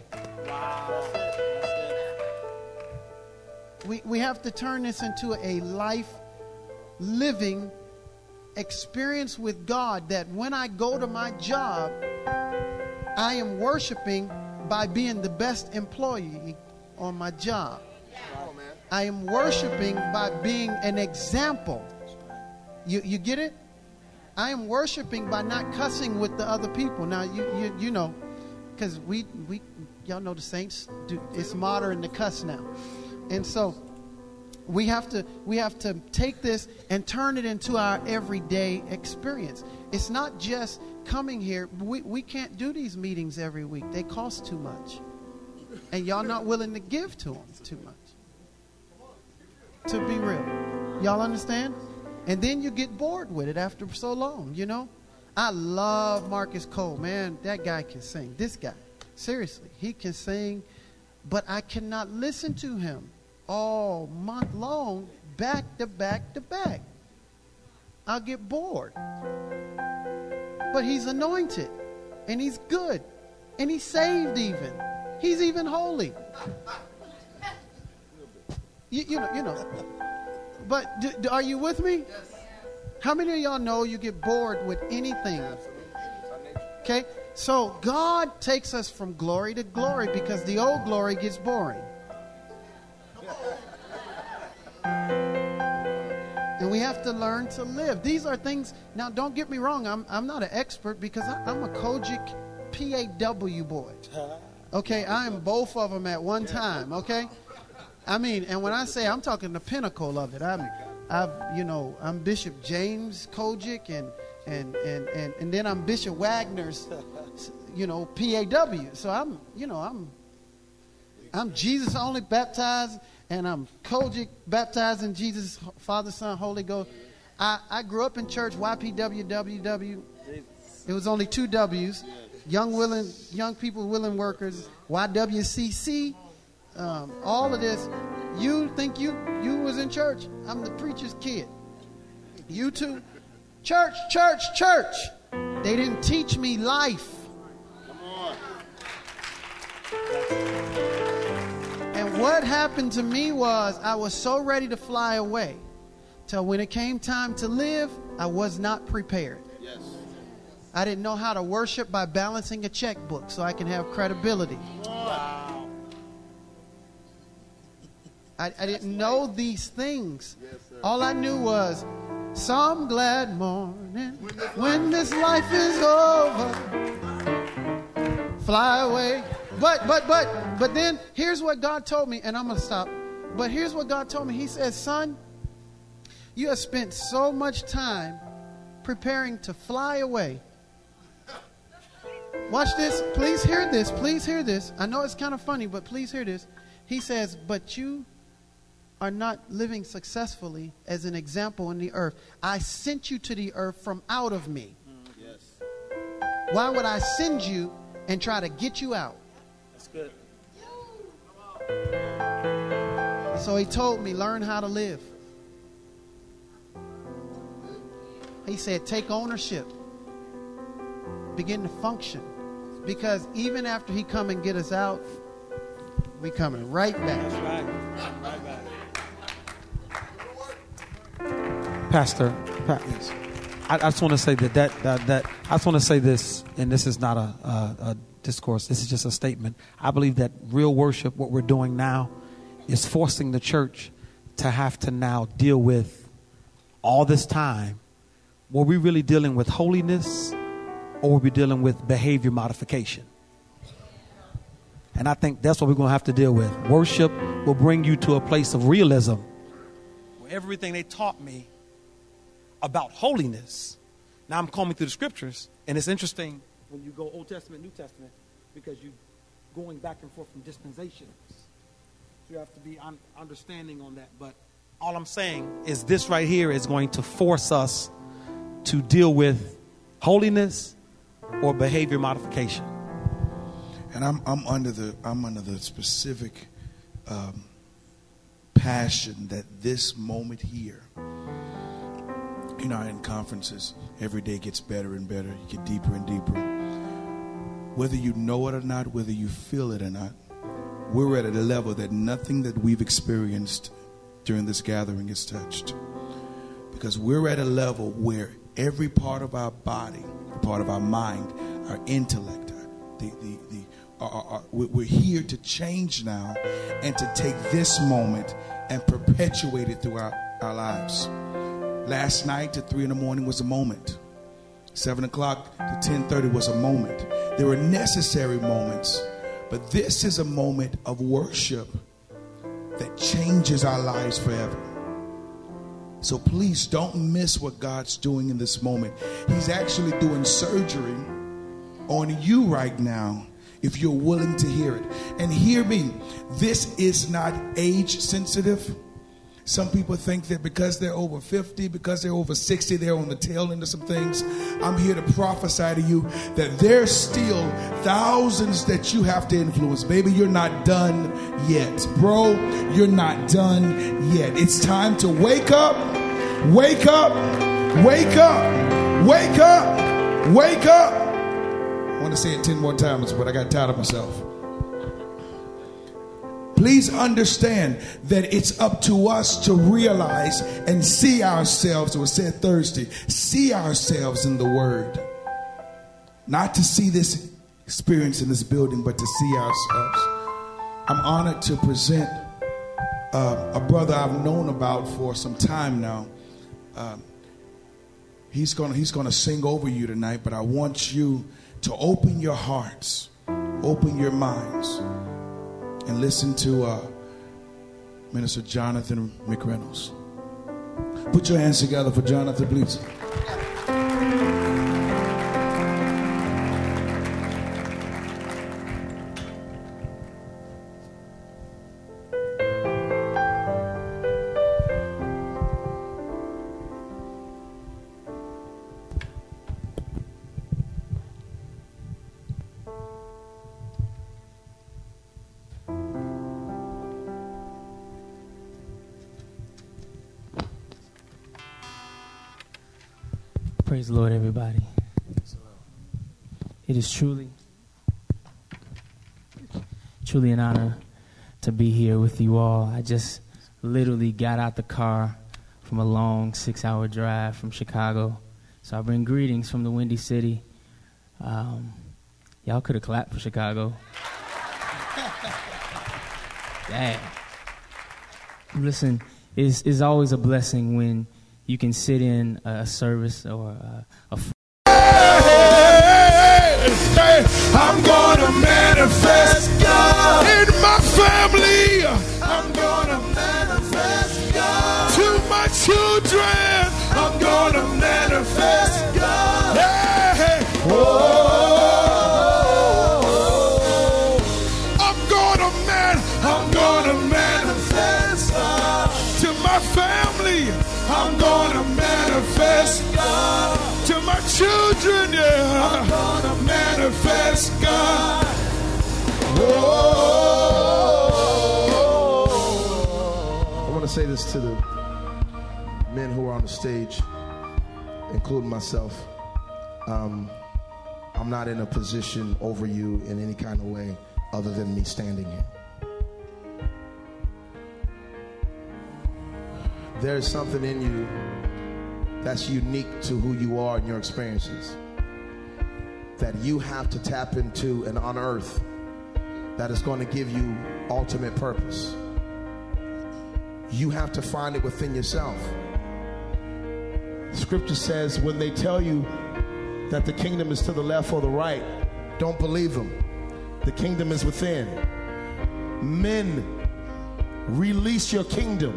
We have to turn this into a life living experience with God, that when I go to my job, I am worshiping by being the best employee on my job. I am worshiping by being an example. You get it? I am worshiping by not cussing with the other people. Now you know, because we y'all know the saints do. It's modern to cuss now, and so we have to take this and turn it into our everyday experience. It's not just coming here. We can't do these meetings every week. They cost too much, and y'all not willing to give to them too much. To be real, y'all understand? And then you get bored with it after so long, you know. I love Marcus Cole, man. That guy can sing. This guy, seriously, he can sing, but I cannot listen to him all month long, back to back to back. I'll get bored. But he's anointed, and he's good, and he's saved even. He's even holy. You know. But are you with me? How many of y'all know you get bored with anything? Okay, so God takes us from glory to glory because the old glory gets boring. And we have to learn to live. These are things. Now, don't get me wrong. I'm not an expert because I'm a Kojic PAW boy. Okay, I am both of them at one time. Okay, I mean, and when I say I'm talking the pinnacle of it, I'm Bishop James Kojic and then I'm Bishop Wagner's, PAW. So I'm Jesus only baptized. And I'm Kojic, baptized in Jesus, Father, Son, Holy Ghost. I grew up in church, YPWWW. It was only 2 W's. Young people, willing workers. YWCC. All of this. You think you was in church? I'm the preacher's kid. You too. Church. They didn't teach me life. Come on. And what happened to me was I was so ready to fly away till when it came time to live, I was not prepared. Yes. I didn't know how to worship by balancing a checkbook so I can have credibility. Wow. I didn't know these things. Yes, all I knew was some glad morning when this life is over, fly away. But then here's what God told me, and I'm going to stop. But here's what God told me. He says, son, you have spent so much time preparing to fly away. Watch this. Please hear this. Please hear this. I know it's kind of funny, but please hear this. He says, but you are not living successfully as an example in the earth. I sent you to the earth from out of me. Yes. Why would I send you and try to get you out? That's good. So he told me, learn how to live. He said, take ownership. Begin to function. Because even after he come and get us out, we coming right back. That's right. Right back. Pastor, I just want to say that I just want to say this, and this is not a discourse. This is just a statement. I believe that real worship, what we're doing now, is forcing the church to have to now deal with all this time. Were we really dealing with holiness, or were we dealing with behavior modification? And I think that's what we're going to have to deal with. Worship will bring you to a place of realism. Where everything they taught me about holiness. Now I'm combing through the scriptures, and it's interesting when you go Old Testament, New Testament, because you're going back and forth from dispensations. So you have to be understanding on that. But all I'm saying is this right here is going to force us to deal with holiness or behavior modification. And I'm under the specific passion that this moment here, you know, in conferences, every day gets better and better. You get deeper and deeper. Whether you know it or not, whether you feel it or not, we're at a level that nothing that we've experienced during this gathering is touched. Because we're at a level where every part of our body, part of our mind, our intellect, we're here to change now and to take this moment and perpetuate it throughout our lives. Last night to 3 a.m. was a moment. 7 o'clock to 10:30 was a moment. There were necessary moments, but this is a moment of worship that changes our lives forever. So please don't miss what God's doing in this moment. He's actually doing surgery on you right now if you're willing to hear it. And hear me, this is not age sensitive. Some people think that because they're over 50, because they're over 60, they're on the tail end of some things. I'm here to prophesy to you that there's still thousands that you have to influence. Baby, you're not done yet. Bro, you're not done yet. It's time to wake up, wake up, wake up, wake up, wake up. I want to say it 10 more times, but I got tired of myself. Please understand that it's up to us to realize and see ourselves, it was said Thursday, see ourselves in the Word. Not to see this experience in this building, but to see ourselves. I'm honored to present a brother I've known about for some time now. He's gonna sing over you tonight, but I want you to open your hearts, open your minds, and listen to Minister Jonathan McReynolds. Put your hands together for Jonathan, please. Praise the Lord, everybody. It is truly an honor to be here with you all. I just literally got out the car from a long 6-hour drive from Chicago. So I bring greetings from the Windy City. Y'all could have clapped for Chicago. Dang. Listen, it's always a blessing when you can sit in a service or a I'm gonna manifest God in my family. I'm gonna manifest God to my children. I'm gonna manifest God. Hey, I'm gonna manifest God to my family. I'm gonna manifest God to my children, yeah. I'm gonna manifest God. I want to say this to the men who are on the stage, including myself. I'm not in a position over you in any kind of way other than me standing here. There's something in you that's unique to who you are and your experiences that you have to tap into and unearth, that is going to give you ultimate purpose. You have to find it within yourself. Scripture says when they tell you that the kingdom is to the left or the right, don't believe them. The kingdom is within. Men, release your kingdom.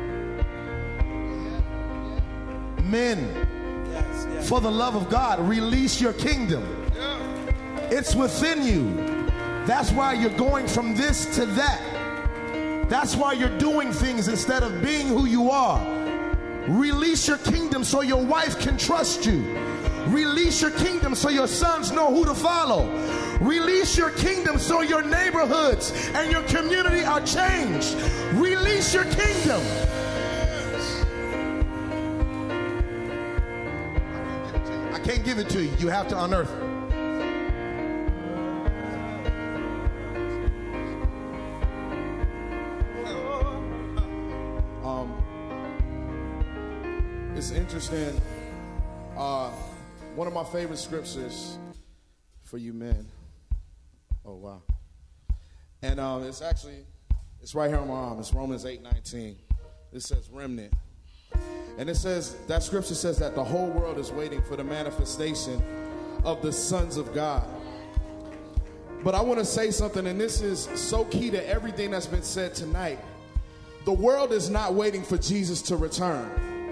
Men, for the love of God, release your kingdom. It's within you. That's why you're going from this to that. That's why you're doing things instead of being who you are. Release your kingdom so your wife can trust you. Release your kingdom so your sons know who to follow. Release your kingdom so your neighborhoods and your community are changed. Release your kingdom. I can't give it to you. You have to unearth it. It's interesting. One of my favorite scriptures for you men. Oh, wow. And it's right here on my arm. It's Romans 8:19. It says remnant. And it says, that scripture says that the whole world is waiting for the manifestation of the sons of God. But I want to say something, and this is so key to everything that's been said tonight. The world is not waiting for Jesus to return.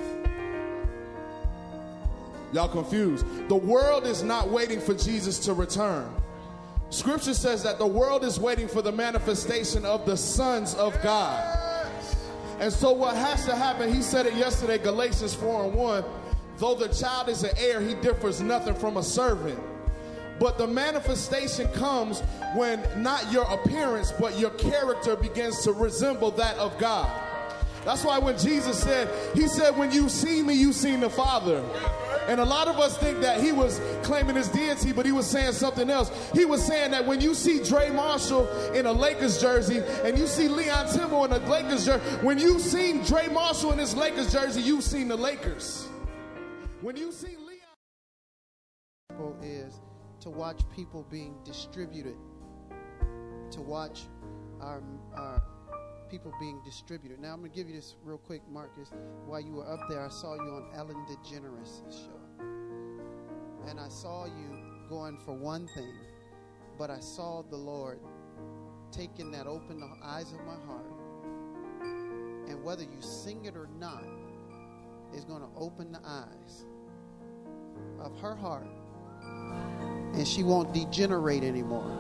Y'all confused. The world is not waiting for Jesus to return. Scripture says that the world is waiting for the manifestation of the sons of God. And so what has to happen, he said it yesterday, Galatians 4:1, though the child is an heir, he differs nothing from a servant. But the manifestation comes when not your appearance, but your character begins to resemble that of God. That's why when Jesus said, he said, when you see me, you seen the Father. And a lot of us think that he was claiming his deity, but he was saying something else. He was saying that when you see Dre Marshall in a Lakers jersey and you see Leon Timble in a Lakers jersey, when you seen Dre Marshall in his Lakers jersey, you've seen the Lakers. When you see Leon... is to watch people being distributed, to watch our people being distributed. Now I'm going to give you this real quick, Marcus. While you were up there, I saw you on Ellen DeGeneres' show. And I saw you going for one thing, but I saw the Lord taking that, open the eyes of my heart. And whether you sing it or not, is going to open the eyes of her heart. And she won't degenerate anymore.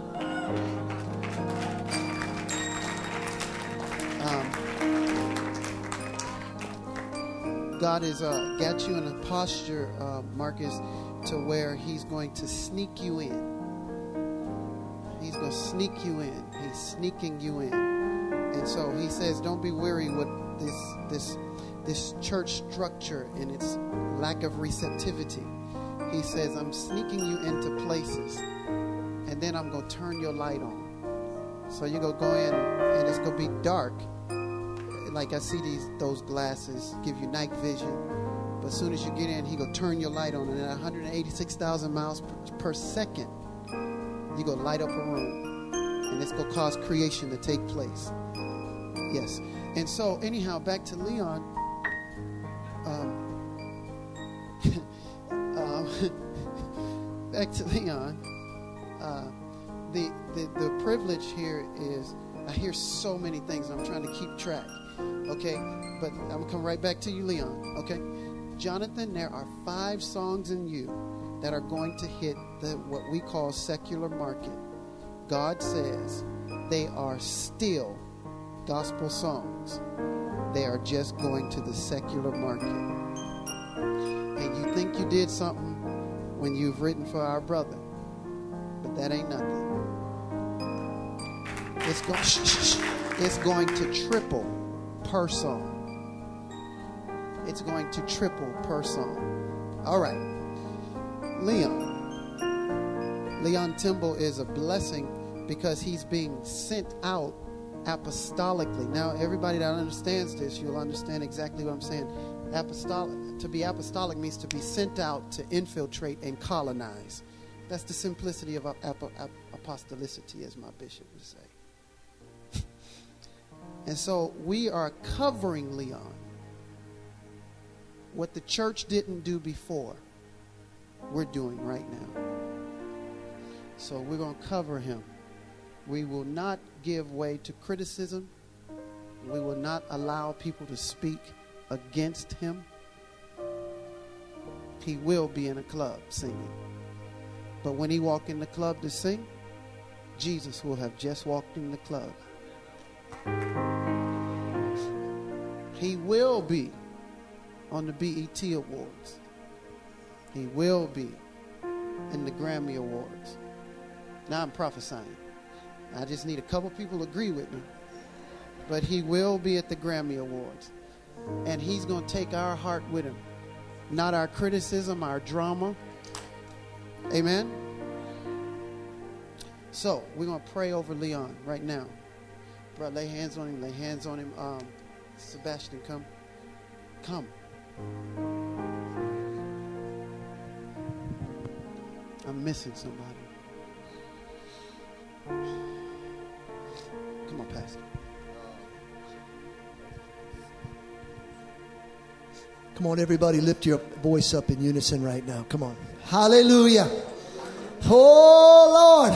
God has got you in a posture, Marcus, to where he's going to sneak you in. He's going to sneak you in. He's sneaking you in. And so he says, don't be weary with this church structure and its lack of receptivity. He says, I'm sneaking you into places, and then I'm going to turn your light on. So you're going to go in, and it's going to be dark. Like I see those glasses give you night vision. But as soon as you get in, he going to turn your light on. And at 186,000 miles per second, you're going to light up a room. And it's going to cause creation to take place. Yes. And so, anyhow, back to Leon. Back to Leon. The privilege here is I hear so many things and I'm trying to keep track. Okay, but I'm gonna come right back to you, Leon. Okay, Jonathan, there are 5 songs in you that are going to hit what we call secular market. God says they are still gospel songs. They are just going to the secular market. And you think you did something when you've written for our brother, but that ain't nothing. It's going to triple per song. It's going to triple per song. All right. Leon Timble is a blessing because he's being sent out apostolically. Now, everybody that understands this, you'll understand exactly what I'm saying. To be apostolic means to be sent out to infiltrate and colonize. That's the simplicity of apostolicity, as my bishop would say. And so we are covering Leon. What the church didn't do before, we're doing right now. So we're going to cover him. We will not give way to criticism. We will not allow people to speak against him. He will be in a club singing. But when he walk in the club to sing, Jesus will have just walked in the club. He will be on the BET Awards. He will be in the Grammy Awards. Now I'm prophesying. I just need a couple people to agree with me. But he will be at the Grammy Awards. And he's going to take our heart with him. Not our criticism, our drama. Amen? So, we're going to pray over Leon right now. Bro, lay hands on him, lay hands on him. Sebastian, come. Come. I'm missing somebody. Come on, Pastor. Come on, everybody, lift your voice up in unison right now. Come on. Hallelujah. Oh, Lord.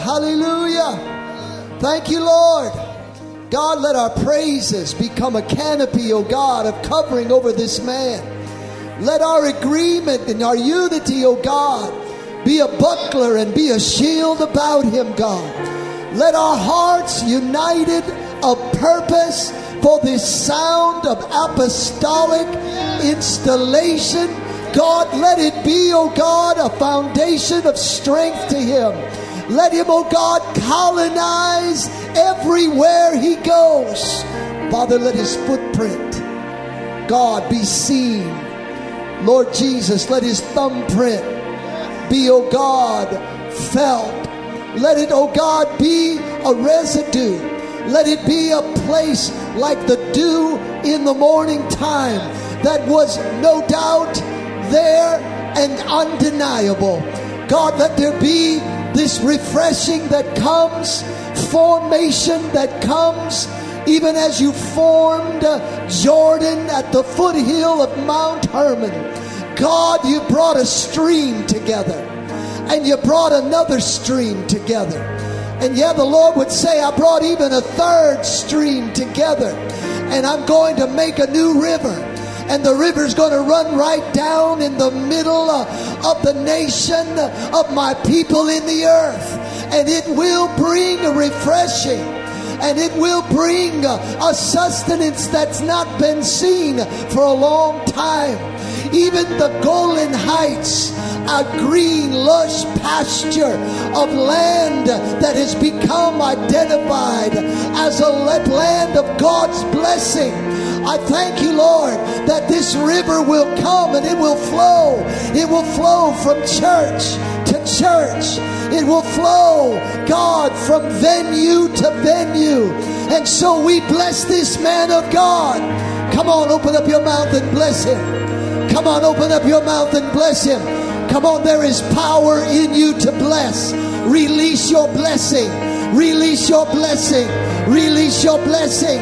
Hallelujah. Thank you, Lord. God, let our praises become a canopy, oh God, of covering over this man. Let our agreement and our unity, oh God, be a buckler and be a shield about him, God. Let our hearts united of purpose for this sound of apostolic installation. God, let it be, oh God, a foundation of strength to him. Let him, oh God, colonize everywhere he goes. Father, let his footprint, God, be seen. Lord Jesus, let his thumbprint be, oh God, felt. Let it, oh God, be a residue. Let it be a place like the dew in the morning time that was no doubt there and undeniable. God, let there be this refreshing that comes, formation that comes, even as you formed Jordan at the foothill of Mount Hermon. God, you brought a stream together, and you brought another stream together. And yeah, the Lord would say, I brought even a third stream together, and I'm going to make a new river. And the river's going to run right down in the middle of the nation of my people in the earth. And it will bring a refreshing. And it will bring a sustenance that's not been seen for a long time. Even the Golan Heights, a green, lush pasture of land that has become identified as a land of God's blessing. I thank you, Lord, that this river will come and it will flow. It will flow from church to church. It will flow, God, from venue to venue. And so we bless this man of God. Come on, open up your mouth and bless him. Come on, open up your mouth and bless him. Come on, there is power in you to bless. Release your blessing. Release your blessing. Release your blessing.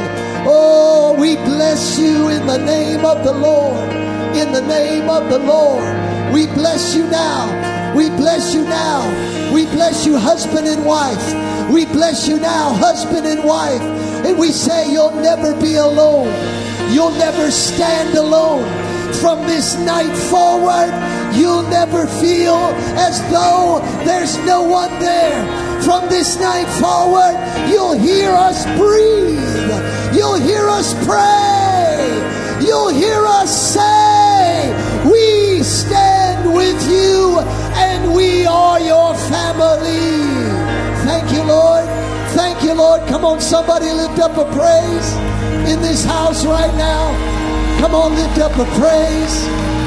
Oh, we bless you in the name of the Lord. In the name of the Lord. We bless you now. We bless you now. We bless you, husband and wife. We bless you now, husband and wife. And we say you'll never be alone. You'll never stand alone. From this night forward, you'll never feel as though there's no one there. From this night forward, you'll hear us breathe. You'll hear us pray. You'll hear us say, we stand with you and we are your family. Thank you, Lord. Thank you, Lord. Come on, somebody lift up a praise in this house right now. Come on, lift up a praise.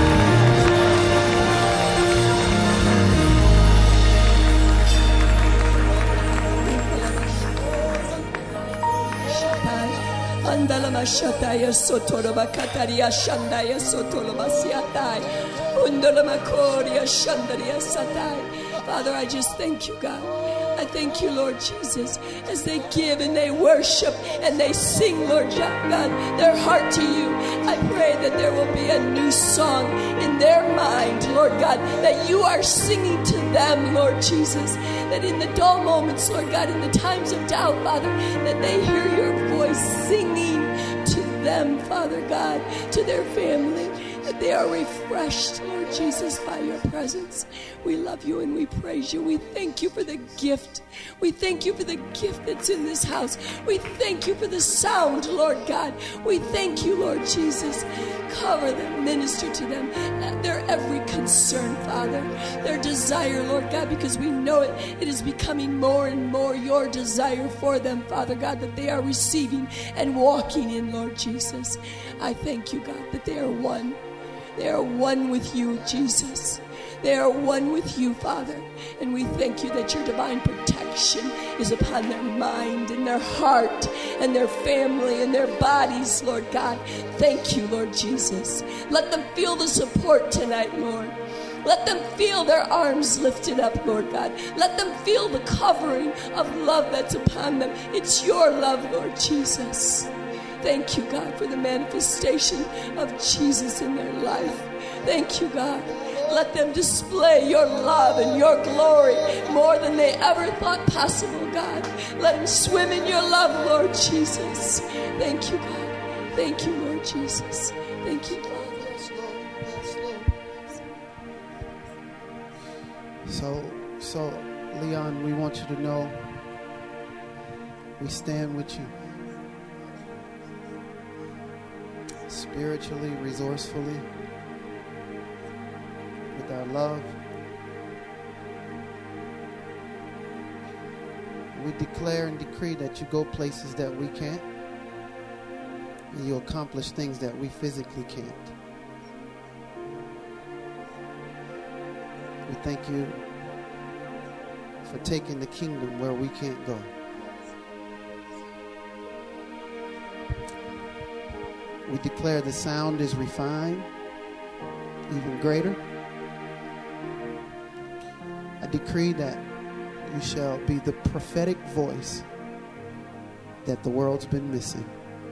Andalama Shataya Sotoroba Kataria Shandaya Sotoloba Siatai Undalama Koria Shandaria Satai. Father, I just thank you, God. I I thank you, Lord Jesus, as they give and they worship and they sing, Lord God, their heart to you. I pray that there will be a new song in their mind, Lord God, that you are singing to them, Lord Jesus, that in the dull moments, Lord God, in the times of doubt, Father, that they hear your voice singing to them, Father God, to their family, that they are refreshed, Lord Jesus, by your presence. We love you and we praise you. We thank you for the gift. We thank you for the gift that's in this house. We thank you for the sound, Lord God. We thank you, Lord Jesus. Cover them, minister to them, their every concern, Father, their desire, Lord God, because we know it is becoming more and more your desire for them, Father God, that they are receiving and walking in, Lord Jesus. I thank you, God, that they are one. They are one with you, Jesus. They are one with you, Father. And we thank you that your divine protection is upon their mind and their heart and their family and their bodies, Lord God. Thank you, Lord Jesus. Let them feel the support tonight, Lord. Let them feel their arms lifted up, Lord God. Let them feel the covering of love that's upon them. It's your love, Lord Jesus. Thank you, God, for the manifestation of Jesus in their life. Thank you, God. Let them display your love and your glory more than they ever thought possible, God. Let them swim in your love, Lord Jesus. Thank you, God. Thank you, Lord Jesus. Thank you, Father. So, Leon, we want you to know we stand with you. Spiritually, resourcefully, with our love. We declare and decree that you go places that we can't, and you accomplish things that we physically can't. We thank you for taking the kingdom where we can't go. We declare the sound is refined, even greater. I decree that you shall be the prophetic voice that the world's been missing.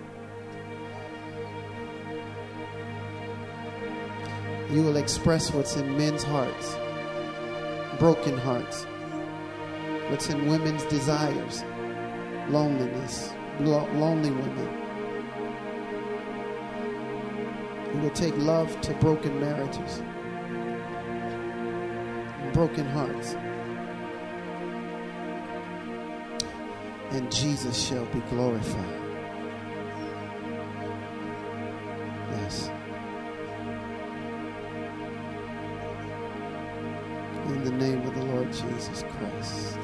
You will express what's in men's hearts, broken hearts, what's in women's desires, loneliness, lonely women. You will take love to broken marriages, broken hearts. And Jesus shall be glorified. Yes. In the name of the Lord Jesus Christ.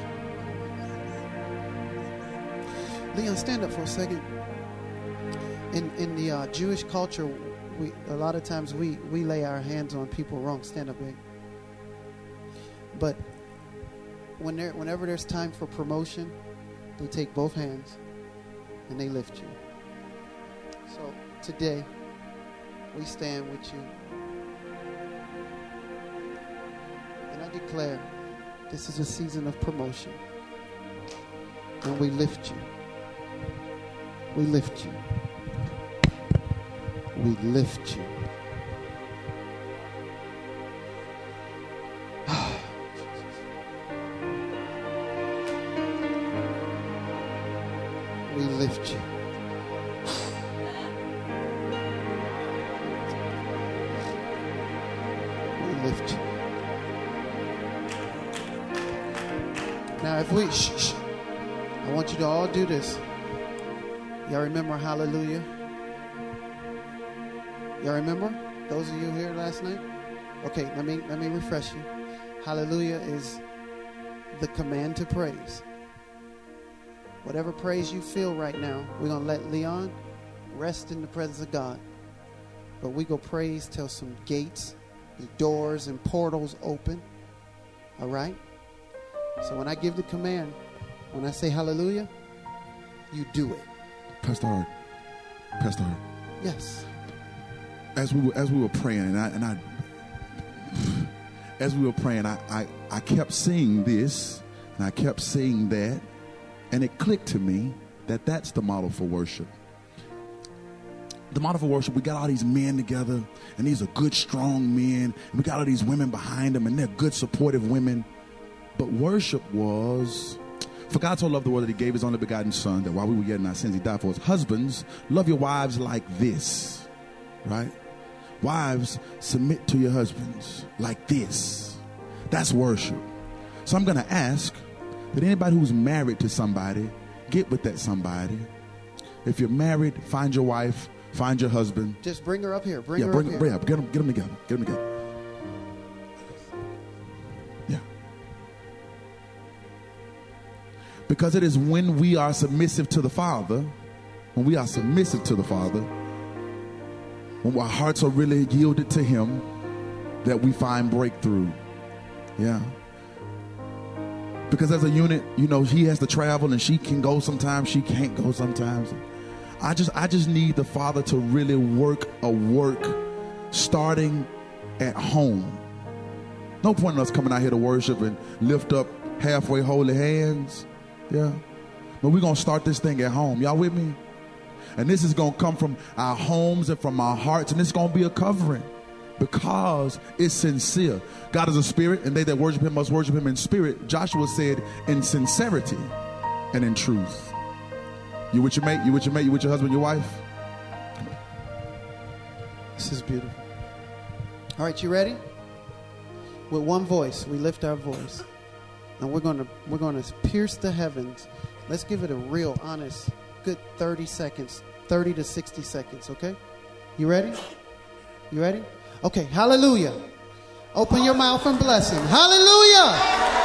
Leon, stand up for a second. In the Jewish culture, a lot of times we lay our hands on people wrong. Stand up, babe. But whenever there's time for promotion, they take both hands and they lift you. So today, we stand with you. And I declare this is a season of promotion. And we lift you. We lift you. We lift you. We lift you. We lift you. Now, if we, I want you to all do this. Y'all remember hallelujah? Y'all remember? Those of you here last night? Okay, let me refresh you. Hallelujah is the command to praise. Whatever praise you feel right now, we're going to let Leon rest in the presence of God. But we go praise till some gates and doors and portals open. All right? So when I give the command, when I say hallelujah, you do it. Pastor Hart. Yes. As we were praying, as we were praying, I kept seeing this. And I kept seeing that, and it clicked to me that that's the model for worship. The model for worship, we got all these men together, and these are good, strong men, and we got all these women behind them, and they're good, supportive women. But worship was, for God so loved the world that he gave his only begotten son, that while we were yet in our sins, he died for us. Husbands, love your wives like this, right? Wives, submit to your husbands like this. That's worship. So I'm going to ask that anybody who's married to somebody, get with that somebody. If you're married, find your wife. Find your husband. Just bring her up here. Bring her up. Get them together. Get them together. Yeah. Because it is when we are submissive to the Father, when our hearts are really yielded to him, that we find breakthrough. Yeah. Because as a unit, he has to travel and she can go sometimes, she can't go sometimes. I just need the Father to really work a work starting at home. No point in us coming out here to worship and lift up halfway holy hands. Yeah. But we're going to start this thing at home. Y'all with me? And this is going to come from our homes and from our hearts. And it's going to be a covering because it's sincere. God is a spirit, and they that worship him must worship him in spirit. Joshua said in sincerity and in truth. You with your mate? You with your mate? You with your husband, your wife? This is beautiful. All right, you ready? With one voice, we lift our voice. And we're gonna pierce the heavens. Let's give it a real, honest, good 30 seconds, 30 to 60 seconds, okay? You ready? You ready? Okay, hallelujah. Open your mouth and bless him. Hallelujah!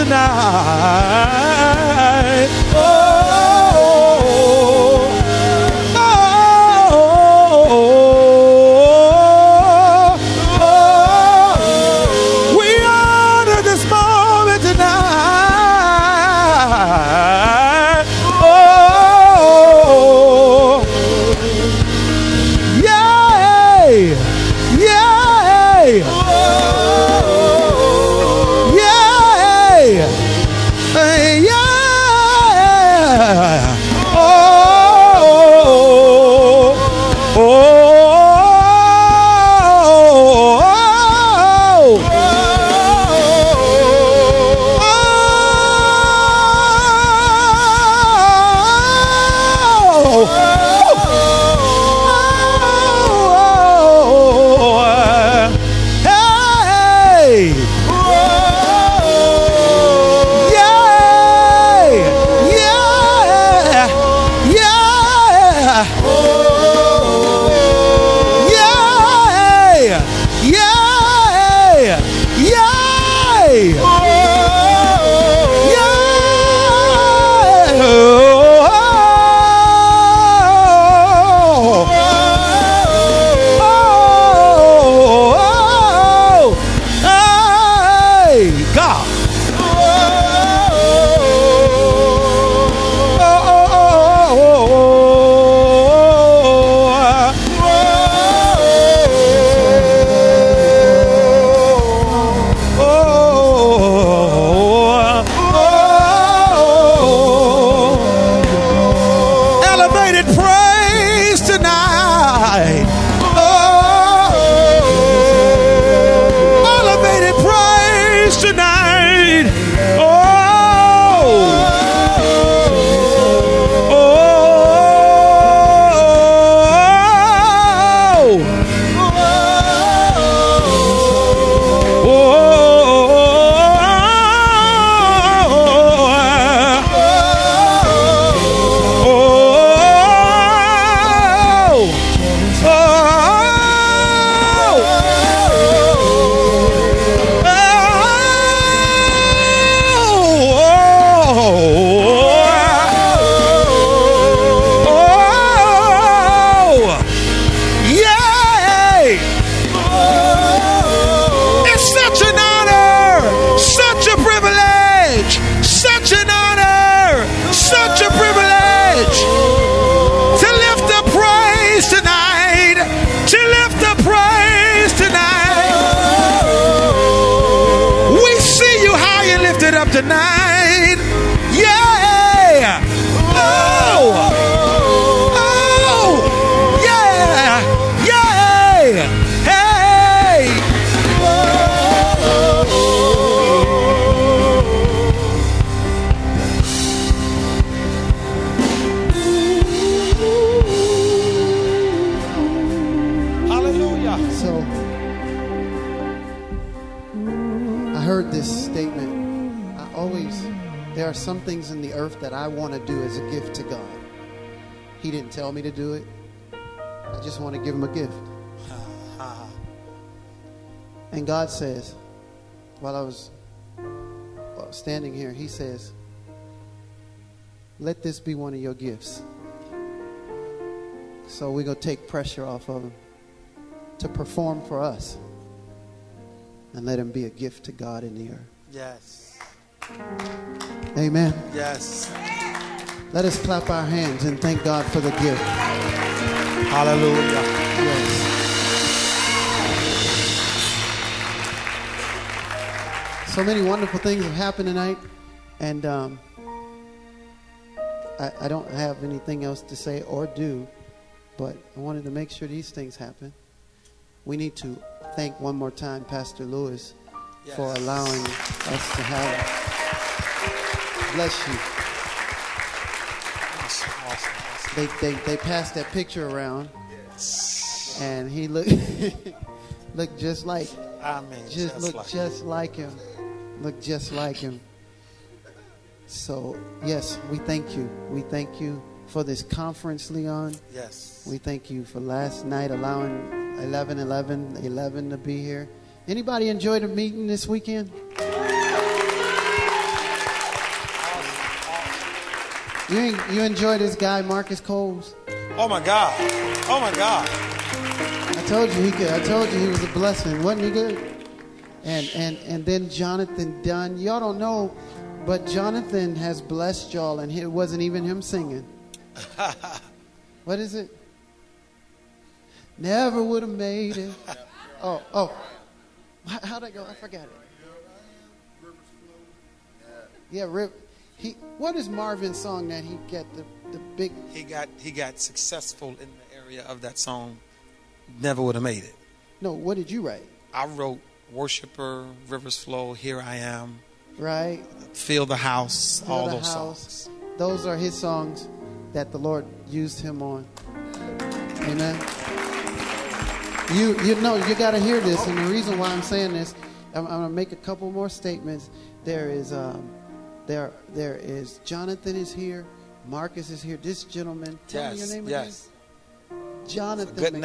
tonight. Oh, oh, oh, we honor this moment tonight. Oh, yay, yay, yay. Tonight, yeah, oh, oh, yeah, yeah, hey, hallelujah. So, I heard this statement. There are some things in the earth that I want to do as a gift to God. He didn't tell me to do it. I just want to give him a gift. And God says, while I was standing here, he says, let this be one of your gifts. So we're going to take pressure off of him to perform for us and let him be a gift to God in the earth. Yes. Amen. Yes. Let us clap our hands and thank God for the gift. Hallelujah. Yes. So many wonderful things have happened tonight, and I don't have anything else to say or do, but I wanted to make sure these things happen. We need to thank one more time Pastor Lewis for allowing us to have. Bless you. Awesome. They passed that picture around, and he looked looked just like. Just like him. Looked just like him. So yes, we thank you. We thank you for this conference, Leon. Yes. We thank you for last night allowing 11 to be here. Anybody enjoy the meeting this weekend? You enjoy this guy, Marcus Coles? Oh my God. Oh my God. I told you he could. I told you he was a blessing. Wasn't he good? And then Jonathan Dunn. Y'all don't know, but Jonathan has blessed y'all, and it wasn't even him singing. What is it? Never would have made it. Oh. How'd I go? I forgot it. Yeah, what is Marvin's song that he got the big? He got successful in the area of that song. Never would have made it. No, what did you write? I wrote Worshiper, Rivers Flow, Here I Am. Right. Feel the House, Feel all the those house. songs. Those are his songs that the Lord used him on. Amen. You know, you got to hear this, and the reason why I'm saying this, I'm going to make a couple more statements. There is Jonathan is here, Marcus is here. This gentleman, tell me your name again. Jonathan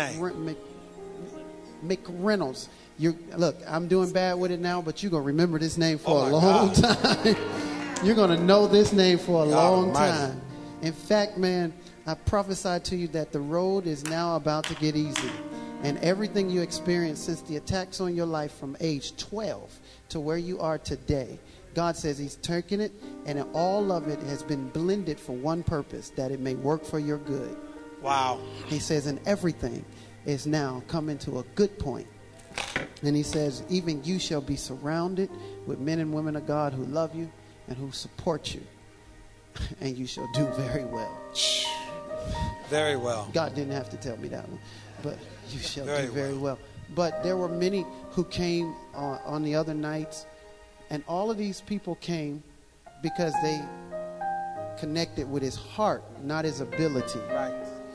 McReynolds. Look, I'm doing bad with it now, but you're going to remember this name for a long time. You're going to know this name for a long time. In fact, man, I prophesied to you that the road is now about to get easy. And everything you experienced since the attacks on your life from age 12 to where you are today, God says he's taking it, and all of it has been blended for one purpose, that it may work for your good. Wow. He says, and everything is now coming to a good point. And he says, even you shall be surrounded with men and women of God who love you and who support you. And you shall do very well. Very well. God didn't have to tell me that one. But you shall do very well. But there were many who came on the other nights. And all of these people came because they connected with his heart, not his ability. Right.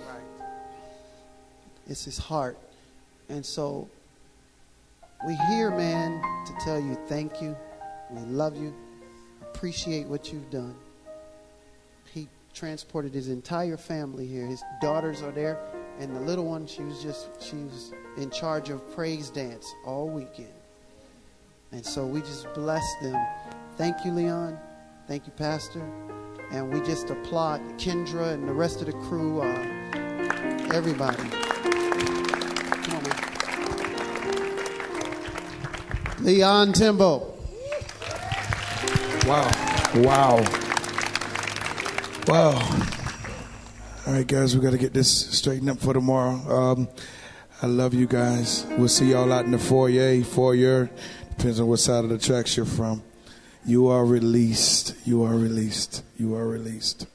It's his heart. And so we're here, man, to tell you thank you. We love you. Appreciate what you've done. He transported his entire family here. His daughters are there. And the little one, she was in charge of praise dance all weekend. And so we just bless them. Thank you, Leon. Thank you, Pastor. And we just applaud Kendra and the rest of the crew, everybody. Come on, man. Leon Timbo. Wow. All right, guys, we got to get this straightened up for tomorrow. I love you guys. We'll see y'all out in the foyer. Depends on what side of the tracks you're from. You are released. You are released. You are released.